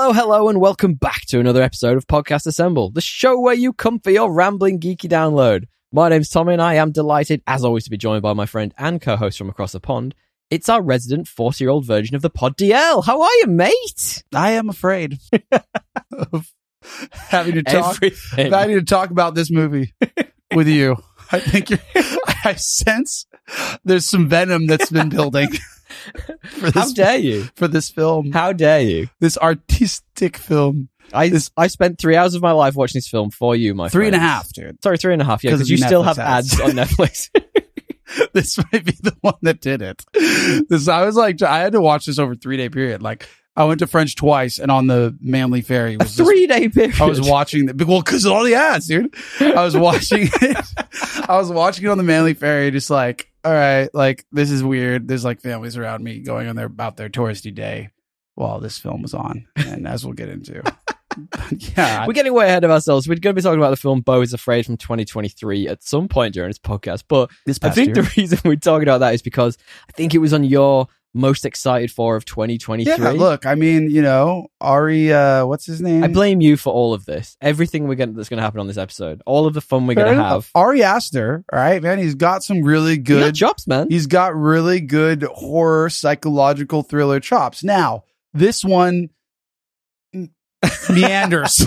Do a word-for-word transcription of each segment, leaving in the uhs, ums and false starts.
Hello, hello, and welcome back to another episode of Podcast Assemble, the show where you come for your rambling geeky download. My name's Tommy, and I am delighted, as always, to be joined by my friend and co-host from across the pond. It's our resident forty-year-old version of the pod, D L. How are you, mate? I am afraid of having to talk, Everything. having to talk about this movie with you. I think you're, I sense there's some venom that's been building. For this, How dare you? For this film. How dare you? This artistic film. I This- I spent three hours of my life watching this film for you, my Three and a friends. half, dude. Sorry, three and a half, yeah, 'Cause because of you still Netflix have ads. ads on Netflix. This might be the one that did it. This, I was like, I had to watch this over a three day period. Like, I went to French twice, and on the Manly Ferry A was this- three-day period. I was watching the well because of all the ads, dude. I was watching it. I was watching it on the Manly Ferry, just like, all right, like this is weird. There's like families around me going on their about their touristy day while this film was on, and as we'll get into, yeah, We're getting way ahead of ourselves. We're going to be talking about the film Beau is Afraid from twenty twenty-three at some point during this podcast. But this I past think year. the reason we're talking about that is because I think it was on your most excited for of twenty twenty-three. Yeah, look, I mean, you know, Ari, uh, what's his name? I blame you for all of this. Everything we're going that's going to happen on this episode. All of the fun we're Fair going to enough. have. Ari Aster, all right, man. He's got some really You got good chops, man. He's got really good horror, psychological thriller chops. Now, this one meanders.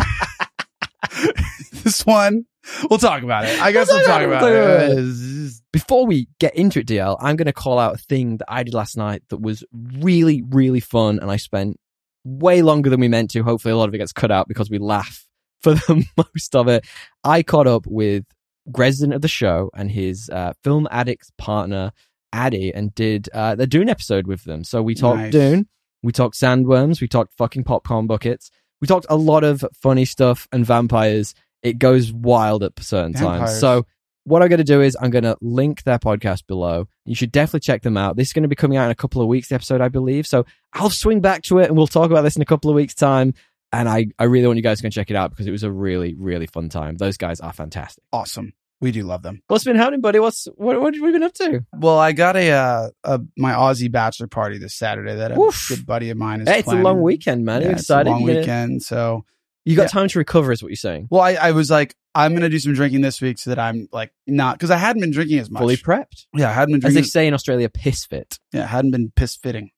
This one, we'll talk about it. I guess We'll we'll talk talk about about it. We'll talk it. about It's- Before we get into it, D L, I'm going to call out a thing that I did last night that was really, really fun, and I spent way longer than we meant to. Hopefully, a lot of it gets cut out because we laugh for the most of it. I caught up with resident of the show and his uh, film addict partner, Addy, and did uh, the Dune episode with them. So we talked Nice. Dune, we talked sandworms, we talked fucking popcorn buckets, we talked a lot of funny stuff and vampires. It goes wild at certain times. Vampires. So what I'm going to do is I'm going to link their podcast below. You should definitely check them out. This is going to be coming out in a couple of weeks, the episode, I believe. So I'll swing back to it and we'll talk about this in a couple of weeks' time. And I, I really want you guys to go and check it out because it was a really, really fun time. Those guys are fantastic. awesome. We do love them. What's been happening, buddy? What's what, what have we been up to? Well, I got a, uh, a my Aussie bachelor party this Saturday that a Oof. good buddy of mine is Hey, it's planning. a long weekend, man. Yeah, Are you it's excited? a long You gonna- weekend, so... You got Yeah. time to recover, is what you're saying. Well, I, I was like, I'm going to do some drinking this week so that I'm like not... Because I hadn't been drinking as much. Fully prepped. Yeah, I hadn't been As they drinking... say in Australia, piss fit. Yeah, I hadn't been piss fitting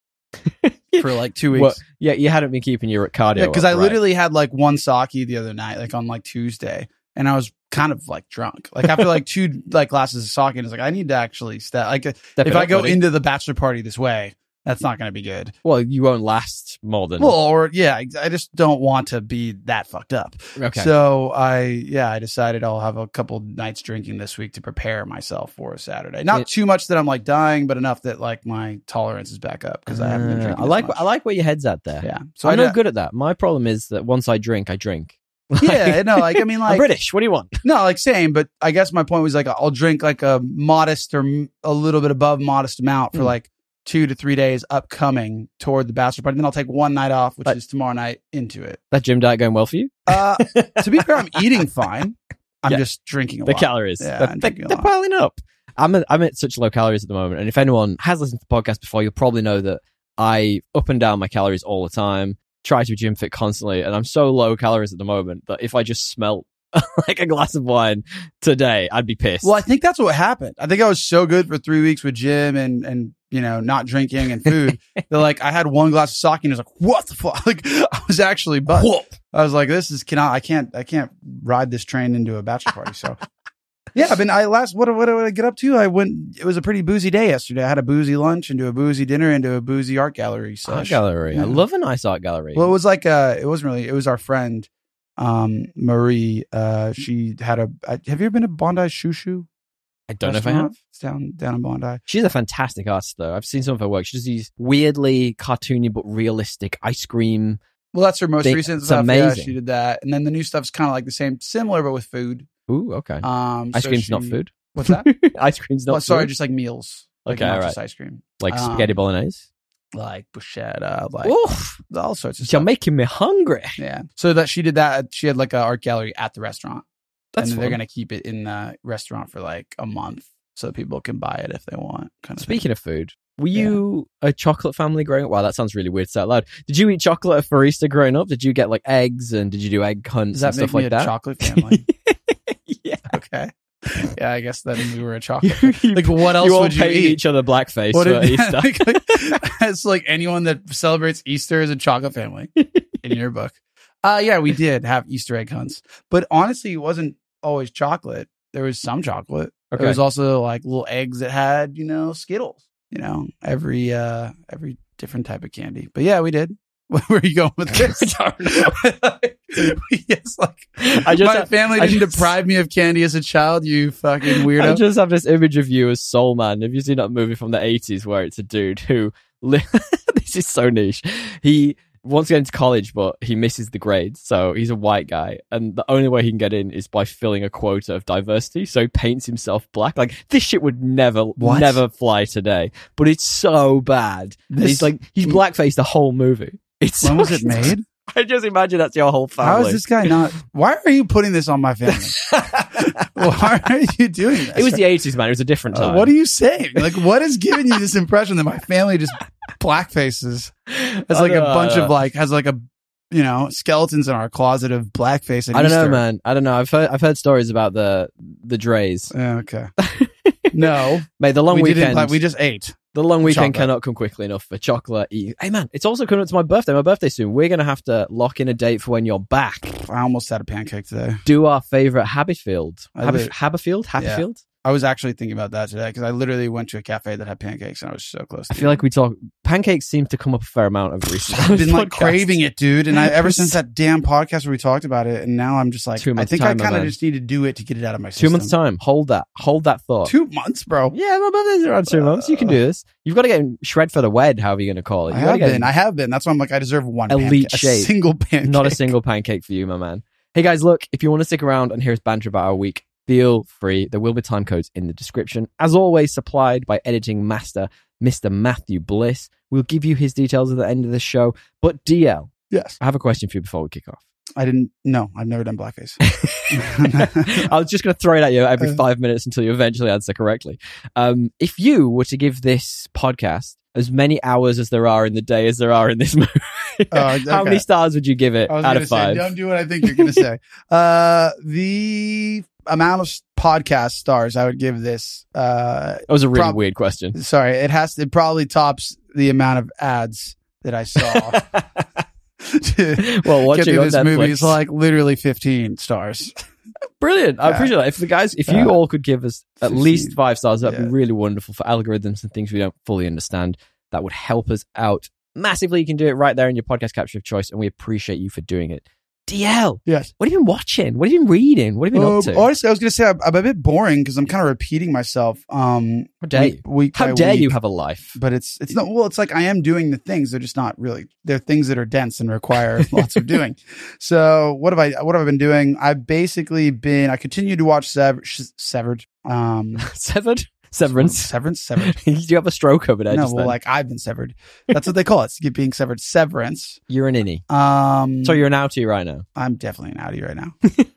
for like two weeks. Well, yeah, you hadn't been keeping your cardio. Yeah, because up, I right? literally had like one sake the other night, like on like Tuesday, and I was kind of like drunk. Like after like two like glasses of sake, and it's like I need to actually step. Like Step if it I up, go buddy. into the bachelor party this way, that's not going to be good. Well, you won't last more than... Well, or yeah, I I just don't want to be that fucked up. okay. So I yeah, I decided I'll have a couple nights drinking this week to prepare myself for a Saturday. Not It- too much that I'm like dying, but enough that like my tolerance is back up because I haven't been Uh, drinking. I as like much. I like where your head's at there. yeah. So I'm I no good at that. My problem is that once I drink, I drink. Yeah, no, like I mean, I'm like British. What do you want? No, like same, but I guess my point was like I'll drink like a modest or m- a little bit above modest amount for Mm. like two to three days upcoming toward the bachelor party. Then I'll take one night off, which But- is tomorrow night, into it. That gym diet going well for you? Uh, to be fair, I'm eating fine. I'm Yeah. just drinking a The lot. calories. Yeah, they're, I'm they're, drinking a they're lot. piling up. I'm at, I'm at such low calories at the moment. And if anyone has listened to the podcast before, you'll probably know that I up and down my calories all the time, try to be gym fit constantly. And I'm so low calories at the moment that if I just smelt like a glass of wine today, I'd be pissed. Well, I think that's what happened. I think I was so good for three weeks with gym and and you know not drinking and food that like I had one glass of sake and it was like what the fuck? Like I was actually buzzed. I was like, this is cannot I can't I can't ride this train into a bachelor party. So yeah, I've been I last what what did I get up to? I went. It was a pretty boozy day yesterday. I had a boozy lunch, into a boozy dinner, into a boozy art gallery. art sesh. gallery. Yeah. I love a nice art gallery. Well, it was like uh, it wasn't really. It was our friend, um, Marie. Uh, she had a. Uh, have you ever been to Bondi Shoo Shoo? I don't know if I restaurant? have. It's down down in Bondi. She's a fantastic artist, though. I've seen some of her work. She does these weirdly cartoony but realistic ice cream. Well, that's her most They- recent it's stuff. Yeah, amazing. she did that, and then the new stuff's kind of like the same, similar but with food. Ooh, okay. Um, ice so cream's she- not food. What's that? Ice cream's not oh, sorry, food. just like meals. Like Okay, not all just right. ice cream, Like um, spaghetti bolognese. like bruschetta, like Oof, all sorts of you're stuff. making me hungry. Yeah. So that she did that. She had like an art gallery at the restaurant. That's and they're fun. going to keep it in the restaurant for like a month so people can buy it if they want. Kind of Speaking of food, Were you yeah. a chocolate family growing up? Wow, that sounds really weird to say out loud. Did you eat chocolate for Easter growing up? Did you get like eggs and did you do egg hunts Does that and stuff make me like a that? Chocolate family. Yeah. Okay. Yeah, I guess then we were a chocolate. Like, what else you all would you paid eat? each other blackface What for did, Easter. like, like, it's like anyone that celebrates Easter is a chocolate family in your book. Uh, yeah, we did have Easter egg hunts, but honestly, it wasn't always chocolate. There was some chocolate. Okay. There was also like little eggs that had, you know, Skittles. You know, every uh, every different type of candy. But yeah, we did. Where are you going with this? I don't know. Yes, like I just my have, family I didn't just, deprive me of candy as a child. You fucking weirdo. I just have this image of you as Soul Man. Have you seen that movie from the eighties where it's a dude who li- this is so niche. He wants to get into college, but he misses the grades. So he's a white guy, and the only way he can get in is by filling a quota of diversity. So he paints himself black. Like, this shit would never, What? never fly today. But it's so bad. This- he's like he's blackfaced the whole movie. It's When so was it made? I just imagine that's your whole family. How is this guy not? Why are you putting this on my family? Why are you doing this? It was the eighties, man. It was a different time. Uh, what are you saying? Like, what is giving you this impression that my family just blackfaces? It's like a bunch of like has like a you know skeletons in our closet of blackface. At I don't Easter. know, man. I don't know. I've heard I've heard stories about the the Dreys. Yeah, okay. No, Mate, the long we weekend. didn't. Pla- we just ate. The long weekend Chocolate. cannot come quickly enough for chocolate. Eat. Hey, man, it's also coming up to my birthday. My birthday soon. We're gonna have to lock in a date for when you're back. I almost had a pancake today. Do our favorite Haberfield. I Haber- lit- Haberfield? Haberfield? I was actually thinking about that today because I literally went to a cafe that had pancakes and I was so close. I to feel it. like we talk. Pancakes seem to come up a fair amount of recently. I've been like craving it, dude. And I ever since that damn podcast where we talked about it, and now I'm just like, Two I months think time, I kind my of man. just need to do it to get it out of my Two system. months time. Hold that. Hold that thought. Two months, bro. Yeah, my birthday's around two months. You can do this. You've got to get shred for the wed, however you're going to call it. I You gotta have get been. I have been. That's why I'm like, I deserve one Elite pancake, shape. a single pancake. Not a single pancake for you, my man. Hey guys, look, if you want to stick around and hear us banter about our week, feel free. There will be time codes in the description. As always, supplied by editing master, Mister Matthew Bliss. We'll give you his details at the end of the show. But D L, Yes. I have a question for you before we kick off. I didn't. No, I've never done blackface. I was just going to throw it at you every five minutes until you eventually answer correctly. Um, if you were to give this podcast as many hours as there are in the day as there are in this movie, Oh, okay. how many stars would you give it I was out gonna of five? Say, don't do what I think you're going to say. Uh, the amount of s- podcast stars I would give this. Uh, That was a really prob- weird question. sorry, it has. It probably tops the amount of ads that I saw. to Well, get watching through on this movie is Netflix. like literally fifteen stars. Brilliant. I Yeah. appreciate that. If the guys, if you Yeah. all could give us at fifteen. least five stars, that'd Yeah. be really wonderful for algorithms and things we don't fully understand. That would help us out massively. You can do it right there in your podcast capture of choice, and we appreciate you for doing it. D L, Yes. what have you been watching? What have you been reading? What have you been Uh, up to? honestly, I was going to say I'm, I'm a bit boring because I'm kind of repeating myself. Um, How dare week, you? week How by dare week. you have a life? But it's it's not well. It's like I am doing the things. They're just not really. They're things that are dense and require lots of doing. So what have I what have I been doing? I've basically been. I continue to watch Sever, sh- Severed. Um, Severed? Severance? Severance. Severed. Do you have a stroke over there? No, just well, then? like I've been severed. That's what they call it. It's being severed. Severance. You're an innie. Um, So you're an outie right now. I'm definitely an outie right now.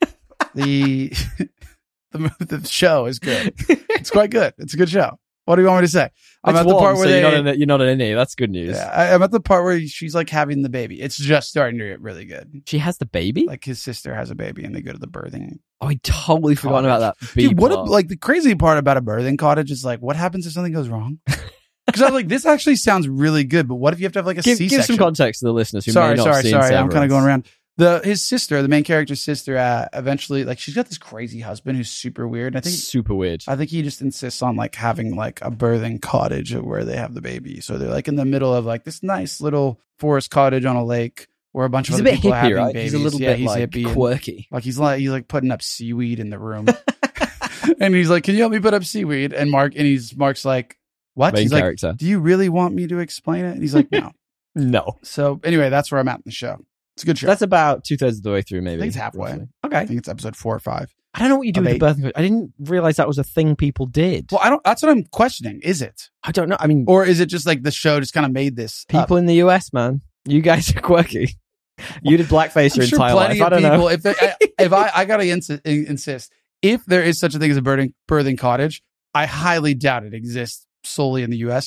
the the the show is good. It's quite good. It's a good show. What do you want me to say? I'm It's at the warm, part where so they, you're, not an, you're not an innie. That's good news. yeah, I, I'm at the part where she's like having the baby. It's just starting to get really good. She has the baby? Like his sister has a baby, and they go to the birthing. Oh, I totally forgotten about that. B Dude, what a, plot. like the crazy part about a birthing cottage is like, what happens if something goes wrong? Because I was like, this actually sounds really good, but what if you have to have like a give, C-section? give some context to the listeners who sorry, may not have sorry, seen sorry. I'm kind Severance. of going around. The his sister, the main character's sister, uh, eventually like she's got this crazy husband who's super weird. And I think Super weird. I think he just insists on like having like a birthing cottage where they have the baby. So they're like in the middle of like this nice little forest cottage on a lake where a bunch He's a of other bit people are hippie, having right? babies. He's a little yeah, bit he's like hippie and- quirky. like he's like he's like putting up seaweed in the room. And he's like, "Can you help me put up seaweed?" And Mark and he's Mark's like, "What?" Main he's character. like, "Do you really want me to explain it?" And he's like, "No." No. So anyway, that's where I'm at in the show. It's a good show. That's about two thirds of the way through, maybe. I think it's halfway. roughly. I Okay. think it's episode four or five. I don't know what you do Of with eight. the birthing coach. I didn't realize that was a thing people did. Well, I don't. That's what I'm questioning. Is it, I don't know. I mean, or is it just like the show just kind of made this? up? people in the U S, man. You guys are quirky. You did blackface I'm your sure entire plenty life. I of don't people. know. If they, I, if I, I gotta ins- insist, if there is such a thing as a birthing birthing cottage, I highly doubt it exists solely in the U S.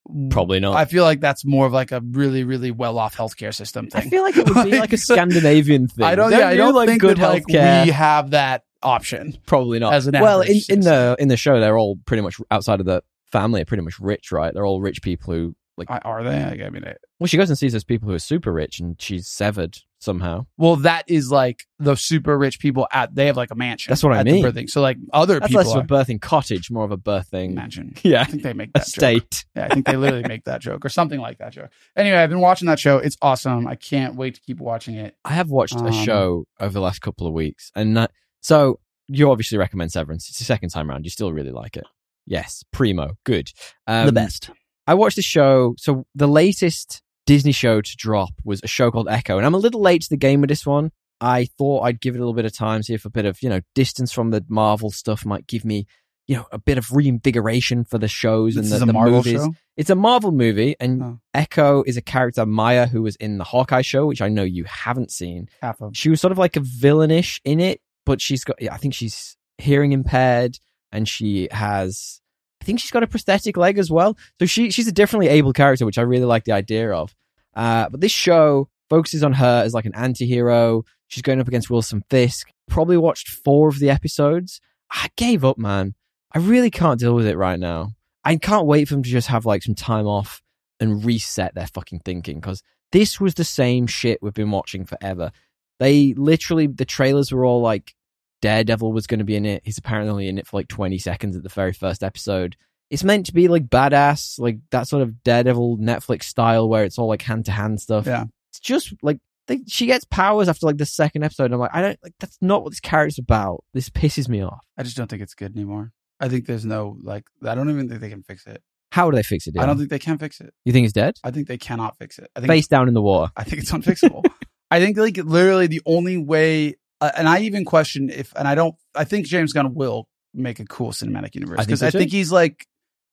Probably not. I feel like that's more of like a really, really well-off healthcare system thing. I feel like it would be like a Scandinavian thing. I don't. Don't Yeah, I you don't like think good that like healthcare. we have that option. Probably not. As an well, in, average in the in the show, they're all pretty much outside of the family are pretty much rich, right? They're all rich people who like. I- Are they? I mean, I- Well, she goes and sees those people who are super rich, and she's severed somehow. well, that is like the super rich people at. They have like a mansion. That's what I at mean. The birthing. So like other That's people less are, of a birthing cottage, more of a birthing mansion. Yeah, I think they make that joke. estate. Yeah, I think they literally make that joke or something like that joke. Anyway, I've been watching that show. It's awesome. I can't wait to keep watching it. I have watched Um, a show over the last couple of weeks, and that, so you obviously recommend Severance. It's the second time around. You still really like it. Yes, primo, good. Um, The best. I watched a show. So the latest Disney show to drop was a show called Echo, and I'm a little late to the game with this one. I thought I'd give it a little bit of time, see if a bit of, you know, distance from the Marvel stuff might give me, you know, a bit of reinvigoration for the shows This and the, is a the Marvel movies. show. It's a Marvel movie, and Oh. Echo is a character, Maya, who was in the Hawkeye show, which I know you haven't seen. Half of. She was sort of like a villainish in it, but she's got, yeah, I think she's hearing impaired, and she has, I think she's got a prosthetic leg as well. So she she's a differently able character, which I really like the idea of. Uh, but this show focuses on her as like an anti-hero. She's going up against Wilson Fisk. Probably watched four of the episodes. I gave up, man. I really can't deal with it right now. I can't wait for them to just have like some time off and reset their fucking thinking, because this was the same shit we've been watching forever. They literally, the trailers were all like, Daredevil was going to be in it. He's apparently only in it for like twenty seconds at the very first episode. It's meant to be like badass, like that sort of Daredevil Netflix style where it's all like hand to hand stuff. Yeah. It's just like they, she gets powers after like the second episode. And I'm like, I don't like, that's not what this character's about. This pisses me off. I just don't think it's good anymore. I think there's no like. I don't even think they can fix it. How do they fix it? I don't Dylan? think they can fix it. You think it's dead? I think they cannot fix it. I think Face down in the water. I think it's unfixable. I think like literally the only way, uh, and I even question if, and I don't, I think James Gunn will make a cool cinematic universe I think because so I too. think he's like,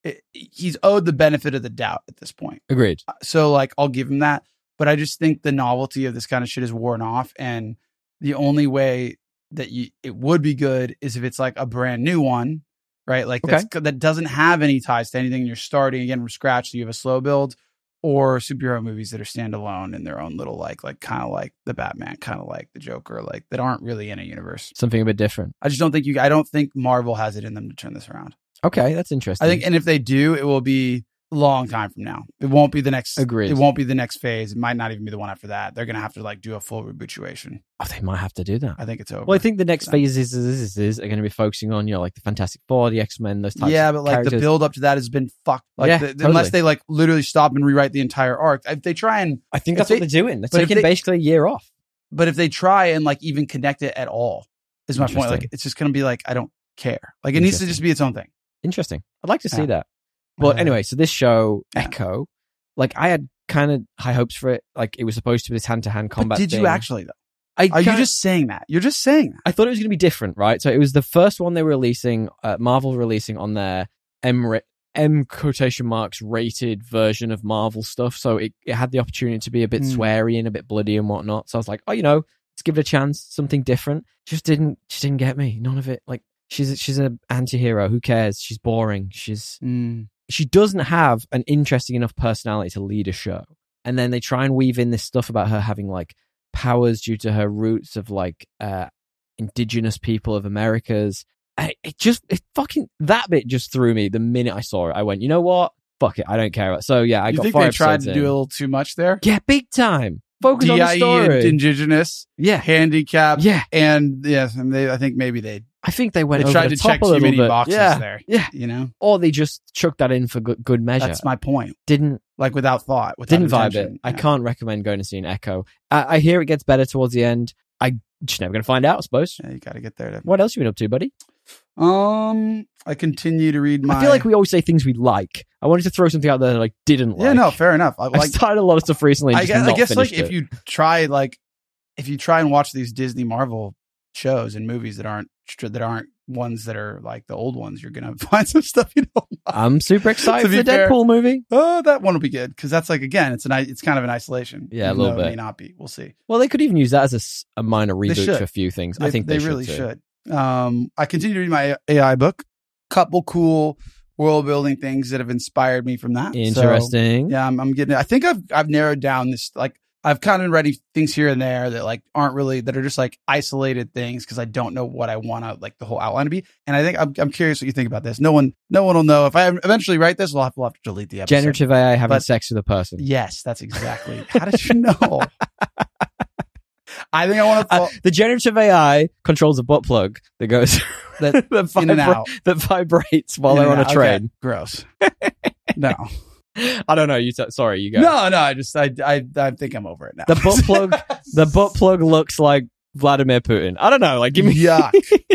he's owed the benefit of the doubt at this point. Agreed. So like, I'll give him that. But I just think the novelty of this kind of shit is worn off. And the only way that you, it would be good is if it's like a brand new one, right? Like that's, that doesn't have any ties to anything. You're starting again from scratch. So you have a slow build, or superhero movies that are standalone in their own little, like, like kind of like the Batman, kind of like the Joker, like that aren't really in a universe. Something a bit different. I just don't think you, I don't think Marvel has it in them to turn this around. Okay, that's interesting. I think, and if they do, it will be a long time from now. It won't be the next, Agreed. It won't be the next phase. It might not even be the one after that. They're going to have to like do a full rebootuation. Oh, they might have to do that. I think it's over. Well, I think the next So- phases is, is, is are going to be focusing on, you know, like the Fantastic Four, the X-Men, those types yeah, of but like characters. the build up to that has been fucked. Like Yeah, the, totally. unless they like literally stop and rewrite the entire arc. If they try and, I think if that's they- what they're doing. They're but if taking they- basically a year off. but if they try and like even connect it at all, is my point. Interesting. Like it's just going to be like, I don't care. Like it needs to Interesting. just be its own thing. Interesting. I'd like to see Yeah. that. But Uh, anyway, so this show, yeah. Echo, like I had kind of high hopes for it. Like it was supposed to be this hand-to-hand But combat did thing. you actually though? I Are you kinda- just saying that? You're just saying that. I thought it was going to be different, right? So it was the first one they were releasing, uh, Marvel releasing on their M, ra- M quotation marks rated version of Marvel stuff. So it, it had the opportunity to be a bit Hmm. sweary and a bit bloody and whatnot. So I was like, oh, you know, let's give it a chance. Something different. Just didn't, just didn't get me. None of it. Like she's, she's an anti-hero. Who cares? She's boring. She's, she doesn't have an interesting enough personality to lead a show. And then they try and weave in this stuff about her having like powers due to her roots of like uh indigenous people of Americas. I, it just it fucking that bit just threw me the minute I saw it. I went, you know what? Fuck it, I don't care. So yeah, I you got think five they tried episodes to in. do a little too much there? Yeah, big time. Focus on the D I E story. and indigenous, yeah, handicapped, yeah. and yes, and they. I think maybe they I think they went they over tried the to top check a too little many bit. boxes yeah, there. yeah. You know, Or they just chucked that in for good, good measure. that's my point. Didn't Like without thought, without didn't vibe intention. it. I Yeah. can't recommend going to see an Echo. I, I hear it gets better towards the end. I just never going to find out, I suppose. Yeah, you got to get there. To... What else you been up to, buddy? Um, I continue to read my. I feel like we always say things we like. I wanted to throw something out there that I didn't like. Yeah, no, fair enough. I I've like. started a lot of stuff recently. And I just guess, I not guess like finished if it. you try like if you try and watch these Disney Marvel shows and movies that aren't that aren't ones that are like the old ones, you're gonna find some stuff you don't like. I'm super excited To for be the fair- Deadpool movie. Oh, that one will be good because that's like again, it's an i- it's kind of an isolation. Yeah, a even little though It bit. may not be. We'll see. Well, they could even use that as a s- a, minor They reboot should. for a few things. They, I think they, they really should. too. should. Um, I continue to read my A I book. Couple cool world building things that have inspired me from that. Interesting. So, yeah, I'm, I'm getting. I think I've I've narrowed down this. Like I've kind of read things here and there that like aren't really that are just like isolated things because I don't know what I want to like the whole outline to be. And I think I'm I'm curious what you think about this. No one no one will know if I eventually write this. We'll have, we'll have to delete the episode. Generative A I having But- sex with a person. Yes, that's exactly. How did you know? I think I want to. Uh, the generative A I controls a butt plug that goes that, that, In and vibra- out. that vibrates while they're on a train. Okay, gross. No, I don't know. You t- sorry, you go. no, no. I just I I I think I'm over it now. The butt plug. The butt plug looks like Vladimir Putin. I don't know. Like, give me. Yuck.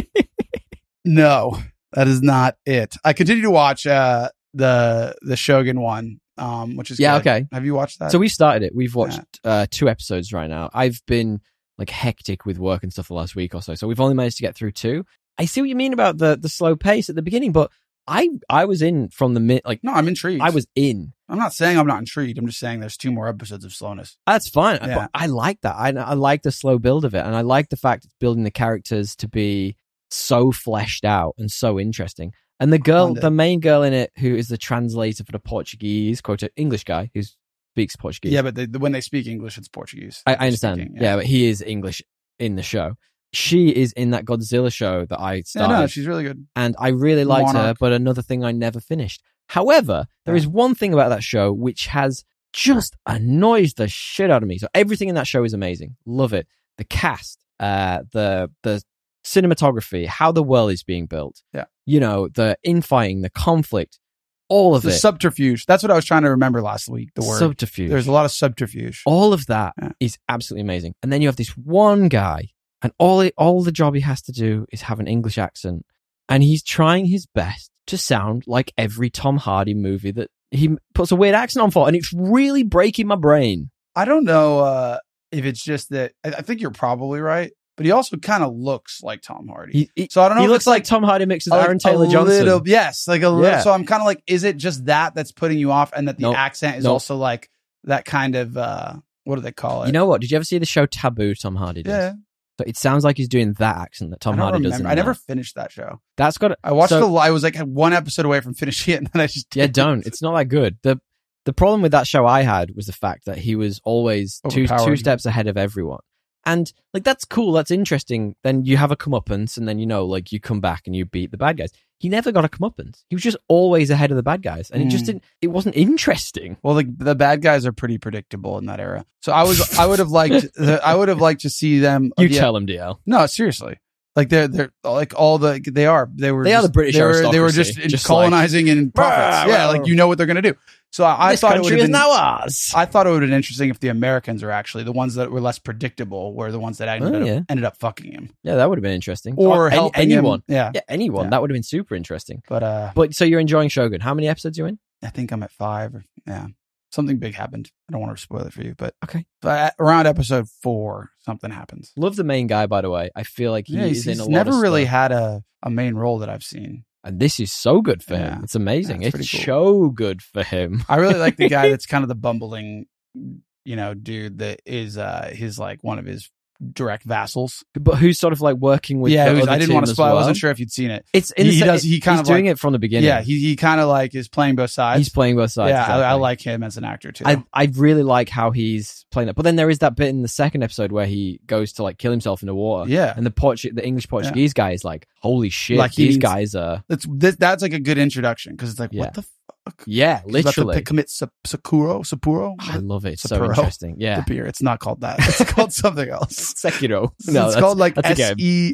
No, that is not it. I continue to watch uh, the the Shogun one, um, which is Yeah, good. okay. Have you watched that? So we started it. We've watched uh, two episodes right now. I've been like hectic with work and stuff the last week or so, so we've only managed to get through two. I see what you mean about the the slow pace at the beginning, but I I was in from the mid. Like no, I'm intrigued. I was in. I'm not saying I'm not intrigued. I'm just saying there's two more episodes of slowness. That's fine. Yeah. But I like that. I I like the slow build of it, and I like the fact it's building the characters to be so fleshed out and so interesting. And the girl, Found it. the main girl in it, who is the translator for the Portuguese, quote, English guy who speaks Portuguese. Yeah, but they, when they speak English, it's Portuguese. I, I understand. Speaking, yeah. but he is English in the show. She is in that Godzilla show that I Yeah, started, no, she's really good. and I really liked her. Monarch. But another thing I never finished. However, there Yeah. is one thing about that show which has just annoys the shit out of me. So everything in that show is amazing. Love it. The cast, uh, the the cinematography, how the world is being built. Yeah. You know, the infighting, the conflict, all of The it. subterfuge. That's what I was trying to remember last week. The word. Subterfuge. There's a lot of subterfuge. All of that is Yeah. absolutely amazing. And then you have this one guy, and all it, all the job he has to do is have an English accent, and he's trying his best to sound like every Tom Hardy movie that he puts a weird accent on for, and it's really breaking my brain. I don't know uh, if it's just that. I, I think you're probably right, but he also kind of looks like Tom Hardy. He, he, so I don't know. he if looks it's like Tom Hardy mixes like Aaron a Taylor Johnson. little- yes, like a little. Yeah. So I'm kind of like, is it just that that's putting you off, and that the Nope. accent is Nope. also like that kind of uh, what do they call it? You know what? Did you ever see the show Taboo? Tom Hardy does. yeah. So it sounds like he's doing that accent that Tom I don't Hardy does. remember. In I never that. finished that show. That's got. I watched so, the. I was like one episode away from finishing it, and then I just Yeah, didn't. don't. It's not that good. The the problem with that show I had was the fact that he was always two Overpowered. two steps ahead of everyone. And like that's cool, that's interesting. Then you have a comeuppance, and then you know, like you come back and you beat the bad guys. He never got a comeuppance. He was just always ahead of the bad guys, and it just Mm. didn't. It wasn't interesting. Well, the the bad guys are pretty predictable in that era. So I was I would have liked the, I would have liked to see them. You yeah, tell him, D L. No, seriously. Like they're they're like all the they are they were They are just- the British they were, they were aristocracy, just, just colonizing and profits. "Rah, Yeah, rah, like rah." you know what they're gonna do. So I, I This thought it would country have is been now ours. I thought it would have been interesting if the Americans are actually the ones that were less predictable were the ones that ended, Oh, up, yeah. ended up fucking him Yeah, that would have been interesting. or any- helping anyone. him. Yeah, Yeah, anyone. Yeah. That would have been super interesting. but uh, But so you're enjoying Shogun. How many episodes are you in? I think I'm at five. Or, yeah, something big happened. I don't want to spoil it for you, but Okay. but at, around episode four, something happens. Love the main guy, by the way. I feel like he Yeah, is he's, in he's a lot never of really stuff. had a, a main role that I've seen. And this is so good for Yeah. him. It's amazing. Yeah, it's it's pretty so good for him. I really like the guy that's kind of the bumbling, you know, dude that is uh his like one of his direct vassals. But who's sort of like working with yeah, the it was, other I didn't team want to as spoil. I well. wasn't sure if you'd seen it. It's in He- the he se- does- he kind he's of doing like- it from the beginning. Yeah, he he kind of like is playing both sides. he's playing both sides. yeah, I, I exactly. like him as an actor too. I I really like how he's playing that. But then there is that bit in the second episode where he goes to like kill himself in the water. yeah, And the Portu- the English Portuguese guy is like, holy shit, Like he these needs- guys are that's this, that's like a good introduction because it's like Yeah. what the fuck? yeah, He's about to literally. p- commit sa- Sakuro, Sapuro. I love it. It's so Sapporo. interesting. The Yeah. beer. It's not called that. It's called something else. Sekiro. It's No, that's, called like that's a S game. E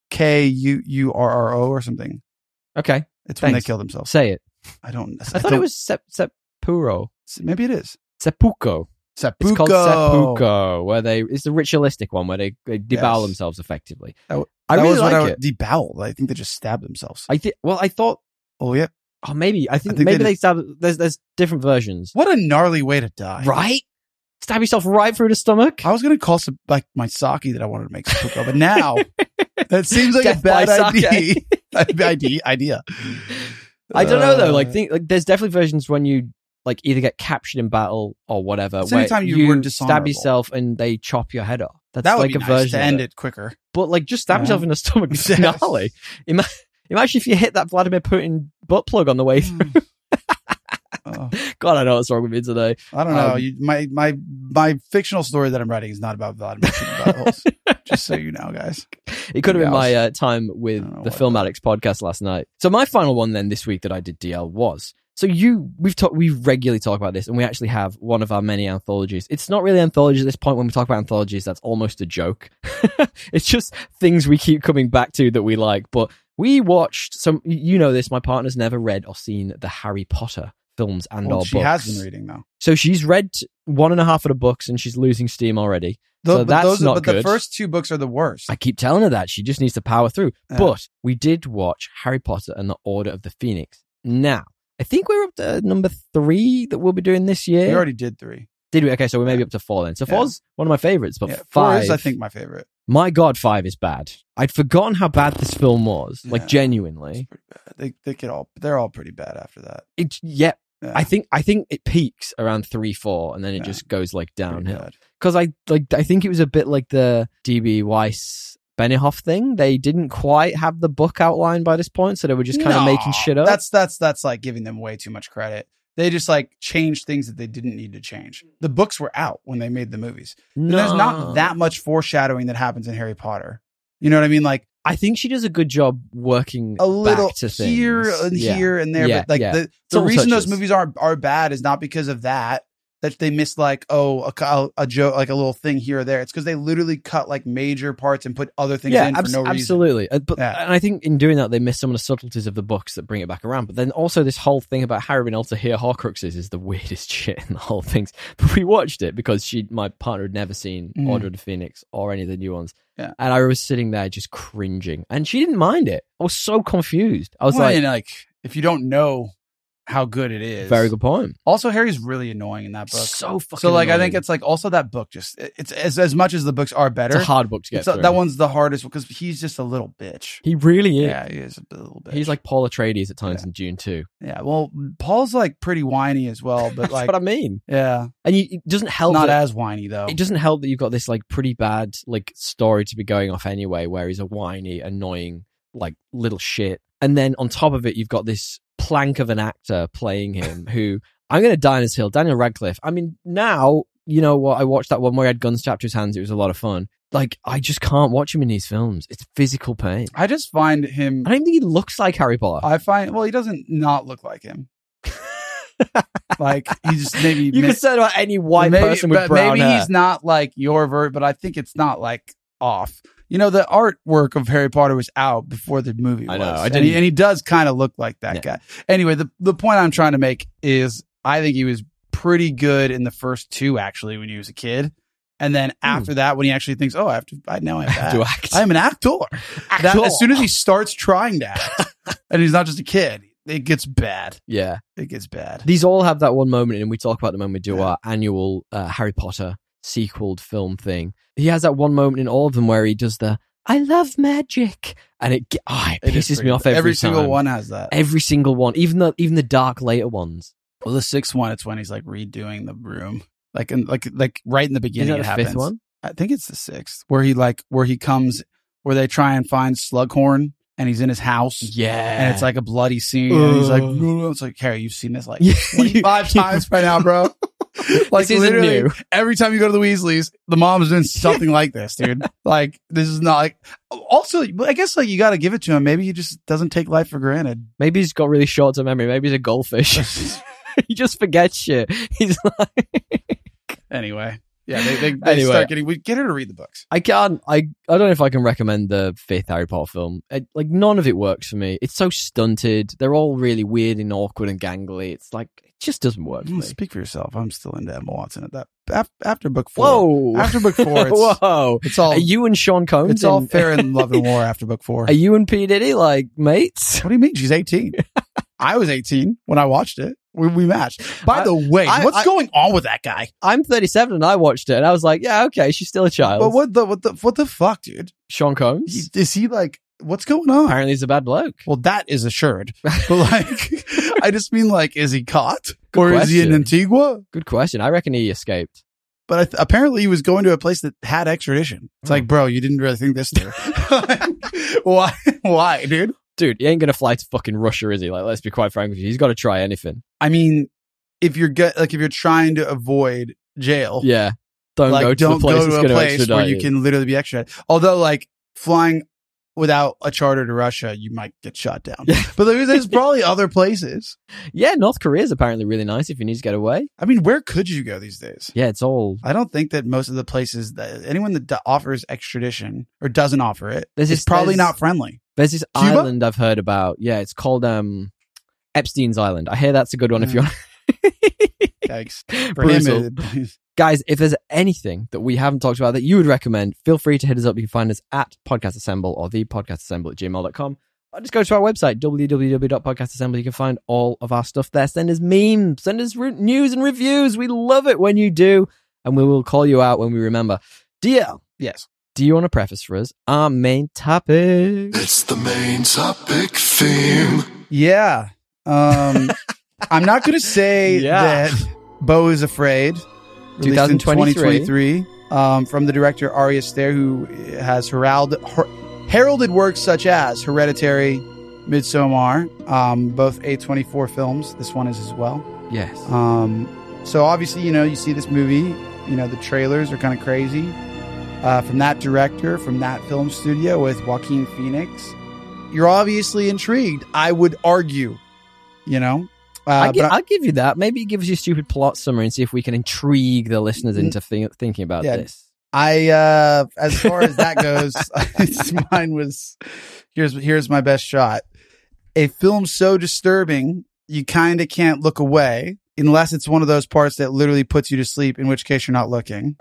K U U R R O or something. Okay. It's when they Thanks. kill themselves. Say it. I don't. I thought it was Sep- Sepuro. maybe it is. Seppuku. Seppuku. It's called seppuku, where they it's the ritualistic one where they, they debowel Yes. themselves effectively. That w- I that really was what like I it. deboweled. I think they just stabbed themselves. I think. Well, I thought. Oh yeah. Oh, maybe. I think, think maybe they they, stab. There's there's different versions. What a gnarly way to die. Right? Stab yourself right through the stomach. I was gonna call some like my sake that I wanted to make seppuku, but now that seems like Death a bad by sake. idea. idea. Idea. I don't know though. Uh, Like, think like there's definitely versions when you like either get captured in battle or whatever. It's where anytime you you were stab dishonorable. yourself and they chop your head off. That's that would like be a nice version to of end it. it quicker. But like, just stab Yeah. yourself in the stomach. It's Yes. gnarly. Ima- Imagine if you hit that Vladimir Putin butt plug on the way through. Oh. God, I know what's wrong with me today. I don't know. Um, you, my my my fictional story that I'm writing is not about Vladimir Putin buttholes. Just so you know, guys. It could have been Maybe I my was- uh, time with I don't know the what Film that- Addicts podcast last night. So my final one then this week that I did D L was, so you, we've talked, we regularly talk about this, and we actually have one of our many anthologies. It's not really anthologies at this point. When we talk about anthologies, that's almost a joke. It's just things we keep coming back to that we like. But we watched some, you know this, my partner's never read or seen the Harry Potter films and Well, or she books. has been reading though. So she's read one and a half of the books and she's losing steam already. Tho- So but that's those are- not but good. the first two books are the worst. I keep telling her that. She just needs to power through. Yeah. But we did watch Harry Potter and the Order of the Phoenix. Now, I think we're up to number three that we'll be doing this year. We already did three. Did we? Okay, so we may be up to four then. So Yeah. four's one of my favorites, but Yeah, four five, is, I think, my favorite. my God, five is bad. I'd forgotten how bad this film was, like Yeah. genuinely. It's pretty bad. They they get all they're all pretty bad after that. It, yeah, Yeah, I think I think it peaks around three, four, and then it Yeah. just goes like pretty downhill. bad. Because I like I think it was a bit like the D B Weiss Benioff thing. They didn't quite have the book outlined by this point, so they were just kind of No, making shit up. That's that's that's like giving them way too much credit. They just like changed things that they didn't need to change. The books were out when they made the movies. And no. there's not that much foreshadowing that happens in Harry Potter. You know what I mean? Like I think she does a good job working a little back to here things. and Yeah. here and there. Yeah, but like yeah. the, the Little reason touches. those movies are are bad is not because of that. That they missed like oh a, a, a joke like a little thing here or there. It's because they literally cut like major parts and put other things Yeah, in abs- for no reason. absolutely. Uh, But Yeah. and I think in doing that, they miss some of the subtleties of the books that bring it back around. But then also this whole thing about Harry being able to hear Horcruxes is the weirdest shit in the whole thing. But we watched it because she, my partner, had never seen Mhm. Order of the Phoenix or any of the new ones. Yeah. And I was sitting there just cringing, and she didn't mind it. I was so confused. I was Well, like, and, like if you don't know how good it is, very good point. Also, Harry's really annoying in that book. So fucking. So like I annoying. think it's like also that book just it's as as much as the books are better. it's a hard book to get it's a- through. that one's the hardest because he's just a little bitch. He really is. Yeah, he is a little bitch. He's like Paul Atreides at times Yeah. in June too. yeah. Well, Paul's like pretty whiny as well, but That's like what I mean. yeah, And you, it doesn't help. not that- as whiny though. It doesn't help that you've got this like pretty bad like story to be going off anyway, where he's a whiny, annoying, like little shit. And then on top of it, you've got this plank of an actor playing him who I'm going to die on his hill, Daniel Radcliffe. I mean, now, you know what? I watched that one where he had guns strapped to his hands. It was a lot of fun. Like, I just can't watch him in these films. It's physical pain. I just find him. I don't think he looks like Harry Potter. I find well, he doesn't not look like him. Like he just maybe you mi- could say that about any white maybe, person with but brown maybe hair. he's not like your vert, but I think it's not like off. You know, the artwork of Harry Potter was out before the movie was. I know, I and, he, didn't- and he does kind of look like that Yeah. guy. Anyway, the, the point I'm trying to make is I think he was pretty good in the first two, actually, when he was a kid. And then after that, when he actually thinks, oh, I have to, I know I have to to act. I'm an actor. That, Actor. as soon as he starts trying to act, and he's not just a kid, it gets bad. Yeah. It gets bad. These all have that one moment, and we talk about them when we do Yeah. our annual uh, Harry Potter sequeled film thing. He has that one moment in all of them where he does the "I love magic," and it ge- oh, it, It is pisses pretty me off bad. every, every time. single one has that. Every single one, even the even the dark later ones. Well, the sixth one, it's when he's like redoing the room, like in, like like right in the beginning. Is that it the happens. fifth one? I think it's the sixth, where he like where he comes, where they try and find Slughorn, and he's in his house, Yeah, and it's like a bloody scene, and he's like, Ugh. "No, it's like, Harry, you've seen this like Yeah. twenty-five times by now, bro." Like This isn't literally, new. every time you go to the Weasleys, the mom's doing something like this, dude. Like this is not like. Also, I guess like you got to give it to him. Maybe he just doesn't take life for granted. Maybe he's got really short term memory. Maybe he's a goldfish. He just forgets shit. He's like, Anyway, yeah, they they, they Anyway. start getting. We get her to read the books. I can't. I I don't know if I can recommend the fifth Harry Potter film. It, like none of it works for me. It's so stunted. They're all really weird and awkward and gangly. It's like it just doesn't work for Mm, me. Speak for yourself. I'm still into Emma Watson at that. Af- After book four, Whoa! after book four, it's, Whoa! it's all Are you and Sean Combs? it's all in- fair in love and war. After book four, Are you and P Diddy like mates? what do you mean? She's eighteen. I was eighteen when I watched it. We, we matched. By I- the way, I- what's I- going on with that guy? I'm thirty-seven and I watched it and I was like, yeah, okay, she's still a child. But what the what the what the fuck, dude? Sean Combs He- Is he like? What's going on? apparently he's a bad bloke. Well, that is assured. But like, I just mean like, is he caught Good or is he in question. Antigua? Good question. I reckon he escaped. But I th- apparently he was going to a place that had extradition. It's Oh. like, bro, you didn't really think this through. Why? Why, dude? dude, he ain't gonna fly to fucking Russia, is he? Like, let's be quite frank with you. He's got to try anything. I mean, if you're get, like if you're trying to avoid jail, Yeah, don't like, go to don't the place go that's to a gonna place extradite where you can literally be extradited. Although, like flying without a charter to Russia, you might get shot down. Yeah. But there's, there's probably other places. Yeah, North Korea is apparently really nice if you need to get away. I mean, where could you go these days? Yeah, it's all. I don't think that most of the places that anyone that d- offers extradition or doesn't offer it There's is this- probably there's- not friendly. There's this Cuba? island I've heard about. Yeah, it's called um Epstein's Island. I hear that's a good one if Yeah. you're. Yikes. For him, Brutal. it- Guys, if there's anything that we haven't talked about that you would recommend, feel free to hit us up. You can find us at Podcast Assemble or the Podcast Assemble at gmail dot com. Or just go to our website, w w w dot podcast assemble. You can find all of our stuff there. Send us memes, send us re- news and reviews. We love it when you do, and we will call you out when we remember. D L, yes. do you want to preface for us our main topic? It's the main topic theme. Yeah. Um, I'm not going to say Yeah. that Beau is Afraid, released in twenty twenty-three. twenty twenty-three, um, from the director Ari Aster, who has herald- her- heralded works such as Hereditary, Midsommar, um, both A twenty-four films. This one is as well. Yes. Um, so obviously, you know, you see this movie, you know, the trailers are kind of crazy. Uh, from that director, from that film studio with Joaquin Phoenix. You're obviously intrigued, I would argue, you know. Uh, I'll, gi- but I- I'll give you that. Maybe give us your stupid plot summary and see if we can intrigue the listeners Mm. into think- thinking about Yeah. this. I, uh, as far as that goes, mine was, here's, here's my best shot. A film so disturbing, you kind of can't look away unless it's one of those parts that literally puts you to sleep, in which case you're not looking.